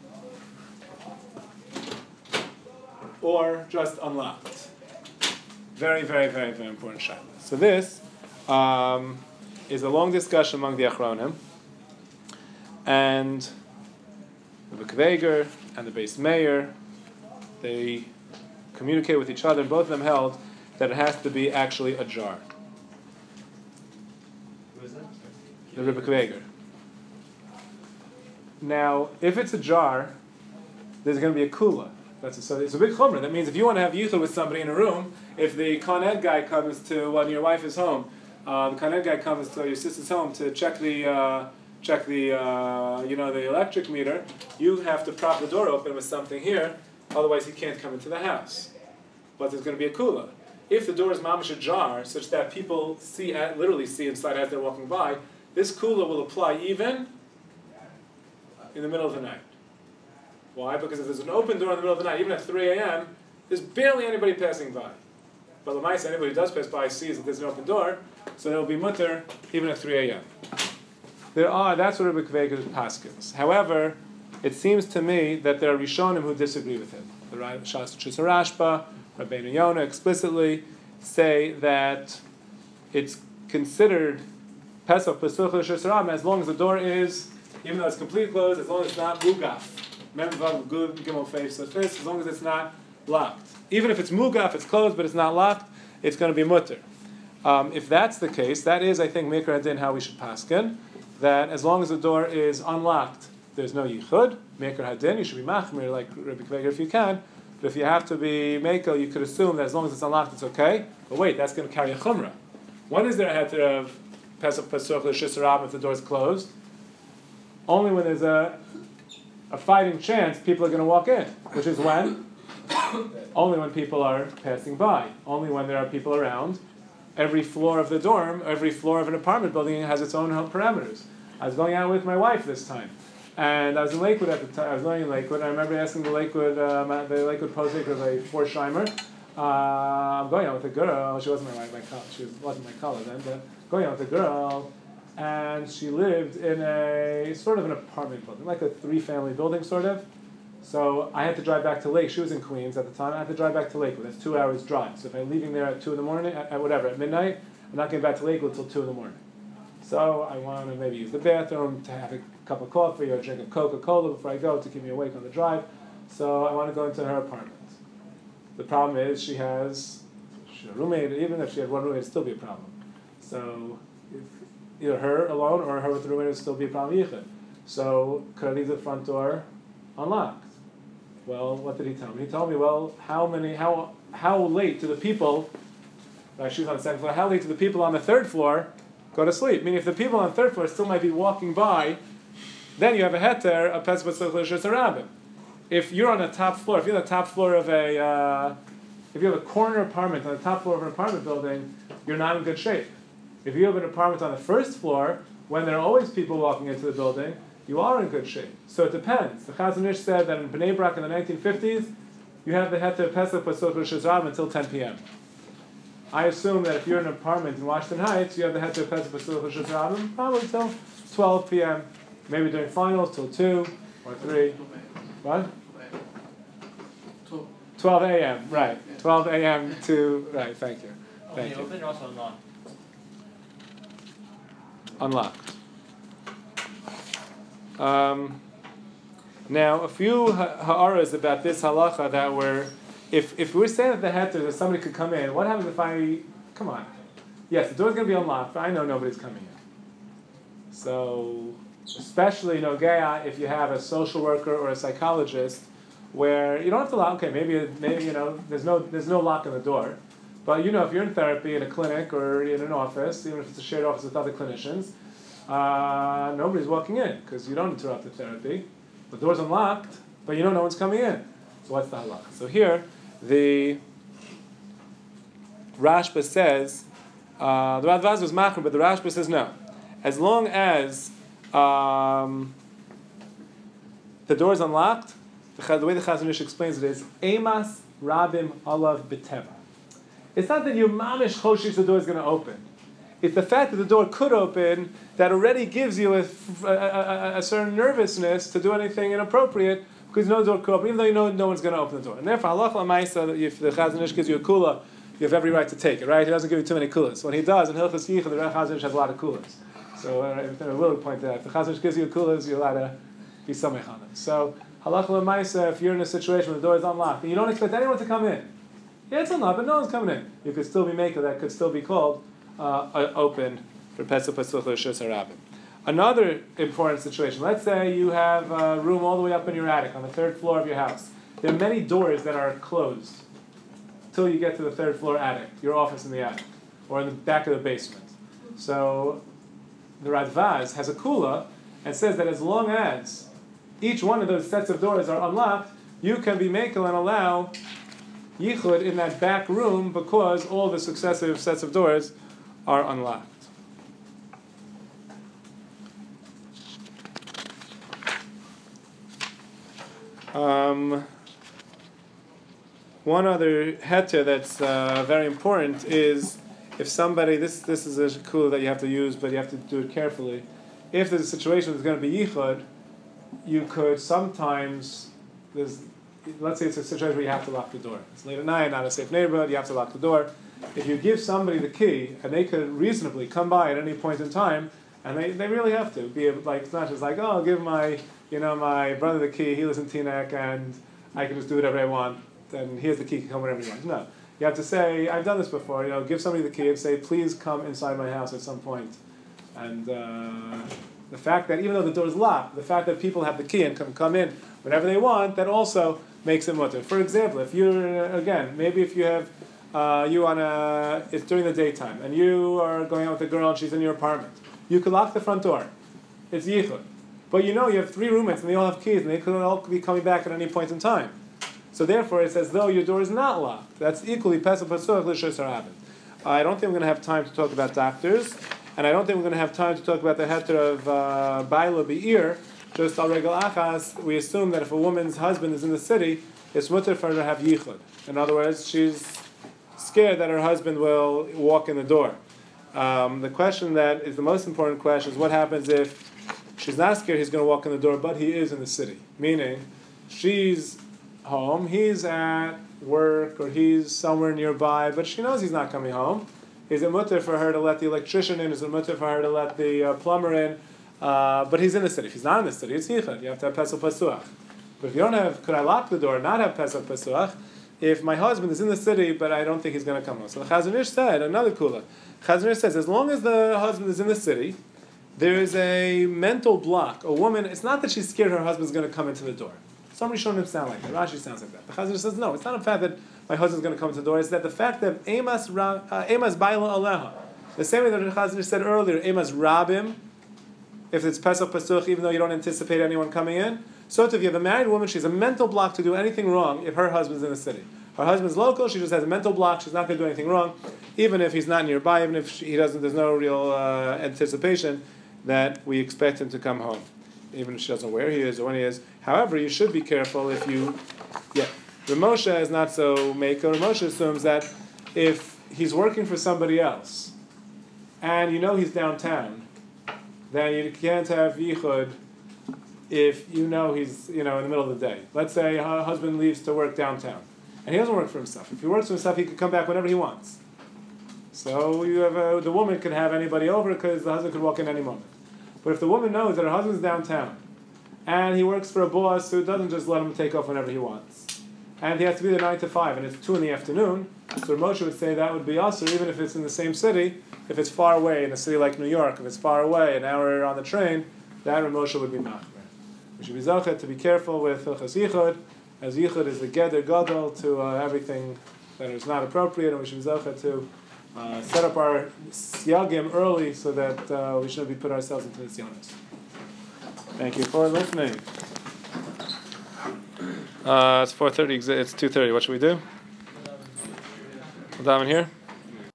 or just unlocked. Very, very, very, very important shayla. So this um, is a long discussion among the Achronim, and the Kveger and the Beis Meir, they communicate with each other, and both of them held that it has to be actually a jar. Who is that? The Rebbe Kveger. Now, if it's a jar, there's going to be a kula. That's a, so it's a big chumrah. That means if you want to have yichud with somebody in a room, if the con ed guy comes to when your wife is home, uh, the con ed guy comes to your sister's home to check the uh, check the uh, you know the electric meter, you have to prop the door open with something here, otherwise he can't come into the house. But there's going to be a kula. if the door is mamish ajar, such that people see, at, literally see inside as they're walking by, this kula will apply even in the middle of the night. Why? Because if there's an open door in the middle of the night, even at three a.m., there's barely anybody passing by. But l'maisa, anybody who does pass by sees that there's an open door, so there will be mutter even at three a.m. There are, that's what Rebbe Kveger paskins. However, it seems to me that there are Rishonim who disagree with him. The Shas Rashba, Rabbeinu Yonah explicitly say that it's considered Pesach Pesuch L'Shus as long as the door is, even though it's completely closed, as long as it's not mugaf. Memvav Gud Gimel Face as long as it's not locked. Even if it's mugaf, it's closed, but it's not locked, it's going to be mutter. Um, if that's the case, that is, I think, Mikra Hadin, how we should paskin, that as long as the door is unlocked, there's no yichud. Mikra Hadin, you should be machmir like Rebbe Kveger if you can, but if you have to be mekel, you could assume that as long as it's unlocked, it's okay. But wait, that's going to carry a chumrah. When is there a heter of Pesach Pesuch L'Shus Harabim if the door is closed? Only when there's a a fighting chance people are going to walk in, which is when? Only when people are passing by. Only when there are people around. Every floor of the dorm, every floor of an apartment building has its own parameters. I was going out with my wife this time, and I was in Lakewood at the time. I was going in Lakewood, and I remember asking the Lakewood, um, the Lakewood Postic of a Forsheimer, uh, I'm going out with a girl. She wasn't my my color. She was, wasn't my color then, but going out with a girl, and she lived in a sort of an apartment building, like a three-family building, sort of. So I had to drive back to Lake. She was in Queens at the time. I had to drive back to Lakewood. That's two hours drive. So if I'm leaving there at two in the morning, at, at whatever, at midnight, I'm not getting back to Lakewood until two in the morning. So I want to maybe use the bathroom, to have a cup of coffee or drink a Coca-Cola before I go to keep me awake on the drive. So I want to go into her apartment. The problem is she has, she has a roommate. Even if she had one roommate, it'd still be a problem. So if either her alone or her with the roommate would still be a problem. Yichud. So could I leave the front door unlocked? Well, what did he tell me? He told me, well, how many, how how late do the people, like she was on the second floor, how late do the people on the third floor go to sleep? Meaning if the people on the third floor still might be walking by, then you have a heter of Pesach Pesuch L'Shus Harabim. If you're on the top floor, if you're on the top floor of a, uh, if you have a corner apartment on the top floor of an apartment building, you're not in good shape. If you have an apartment on the first floor, when there are always people walking into the building, you are in good shape. So it depends. The Chazon Ish said that in Bnei Brak in the nineteen fifties, you have the heter Pesach Pesuch L'Shus Harabim until ten p.m. I assume that if you're in an apartment in Washington Heights, you have the heter Pesach Pesuch L'Shus Harabim probably until twelve p.m. Maybe during finals till two or three. What? twelve a.m. Right. twelve a.m. to right. Thank you. Thank Only you. open or also unlocked? Unlocked. Um, now, a few ha'aras about this halacha that were, if if we're saying that the heter that somebody could come in, what happens if I come on? Yes, the door's going to be unlocked, but I know nobody's coming in. So, especially nogea if you have a social worker or a psychologist, where you don't have to lock. Okay, maybe maybe you know there's no there's no lock on the door, but you know if you're in therapy in a clinic or in an office, even if it's a shared office with other clinicians, uh, nobody's walking in because you don't interrupt the therapy. The door's unlocked, but you know no one's coming in. So what's the halakha? So here the Rashba says uh, the Radvaz was machmer, but the Rashba says no. As long as um, the door is unlocked. The way the Chazon Ish explains it is Emas Rabim Alav B'Teva. It's not that your mamish choshish the door is going to open. It's the fact that the door could open that already gives you a, a, a, a certain nervousness to do anything inappropriate because you know the door could open, even though you know no one's going to open the door. And therefore, halach l'maisa, if the Chazon Ish gives you a kula, you have every right to take it, right? He doesn't give you too many kulas. When he does, in Hilchos Yichud, the Chazon Ish has a lot of kulas. So uh, I will point that if the Chazon Ish gives you kulas, you're allowed to be samech on them. So halacha l'maisa, if you're in a situation where the door is unlocked and you don't expect anyone to come in, yeah, it's unlocked, but no one's coming in. You could still be making that could still be called uh, open for Pesach Pesuch L'Shus Harabim. Another important situation. Let's say you have a room all the way up in your attic on the third floor of your house. There are many doors that are closed till you get to the third floor attic, your office in the attic, or in the back of the basement. So the Radvaz has a kula and says that as long as each one of those sets of doors are unlocked, you can be makel and allow yichud in that back room because all the successive sets of doors are unlocked. Um, one other heter that's uh, very important is if somebody, this this is a kula that you have to use, but you have to do it carefully. If there's a situation that's going to be yichud, you could sometimes, there's, let's say it's a situation where you have to lock the door. It's late at night, not a safe neighborhood, you have to lock the door. If you give somebody the key, and they could reasonably come by at any point in time, and they, they really have to be able, like, it's not just like, oh, I'll give my, you know, my brother the key, he lives in Teaneck, and I can just do whatever I want, and here's the key, you can come whenever you want. No. You have to say, I've done this before, you know, give somebody the key and say, please come inside my house at some point. And uh, the fact that even though the door is locked, the fact that people have the key and can come in whenever they want, that also makes it mutter. For example, if you're, again, maybe if you have, uh, you on a, it's during the daytime, and you are going out with a girl and she's in your apartment, you could lock the front door. It's yichud. But you know you have three roommates and they all have keys and they could all be coming back at any point in time. So therefore it's as though your door is not locked. That's equally pesach pasuach l'shus harabim. I don't think we're going to have time to talk about doctors, and I don't think we're going to have time to talk about the heter of uh, baila be'ir. Just al regal achas, we assume that if a woman's husband is in the city, it's mutter for her to have yichud. In other words, she's scared that her husband will walk in the door. Um, the question that is the most important question is what happens if she's not scared he's going to walk in the door, but he is in the city. Meaning, she's home, he's at work, or he's somewhere nearby, but she knows he's not coming home. Is it mutter for her to let the electrician in? Is it mutter for her to let the uh, plumber in? Uh, but he's in the city. If he's not in the city, it's yichud. You have to have pesach pasuach. But if you don't have, could I lock the door and not have pesach pasuach? If my husband is in the city, but I don't think he's going to come home. So the Chazon Ish said, another kula, Chazon Ish says, as long as the husband is in the city, there is a mental block. A woman, it's not that she's scared her husband's going to come into the door. Somebody showing him sound like that. Rashi sounds like that. The Chazon Ish says, no, it's not a fact that my husband's going to come into the door. It's that the fact that emas ra, uh, emas baila aleha, the same way that the Chazon Ish said earlier, emas rabim, if it's pesach pasuch, even though you don't anticipate anyone coming in. So if you have a married woman, she's a mental block to do anything wrong if her husband's in the city. Her husband's local, she just has a mental block, she's not going to do anything wrong, even if he's not nearby, even if she, he doesn't, there's no real uh, anticipation that we expect him to come home, even if she doesn't know where he is or when he is. However, you should be careful if you, yeah, Ramosha is not so maker. Ramosha assumes that if he's working for somebody else, and you know he's downtown, then you can't have yichud if you know he's, you know, in the middle of the day. Let's say her husband leaves to work downtown, and he doesn't work for himself. If he works for himself, he can come back whenever he wants. So you have a, the woman can have anybody over because the husband could walk in any moment. But if the woman knows that her husband's downtown, and he works for a boss who doesn't just let him take off whenever he wants, and he has to be there nine to five, and it's two in the afternoon, so Moshe would say that would be also, even if it's in the same city, if it's far away, in a city like New York, if it's far away, an hour on the train, that Moshe would be machmer. We should be zachet to be careful with Hilchas Yichud, as Yichud is the Geder Gadol to uh, everything that is not appropriate, and we should be zachet to uh, set up our siyagim early so that uh, we shouldn't be put ourselves into the siyonus. Thank you for listening. Uh, it's four thirty, it's two thirty. What should we do? We'll dive in here.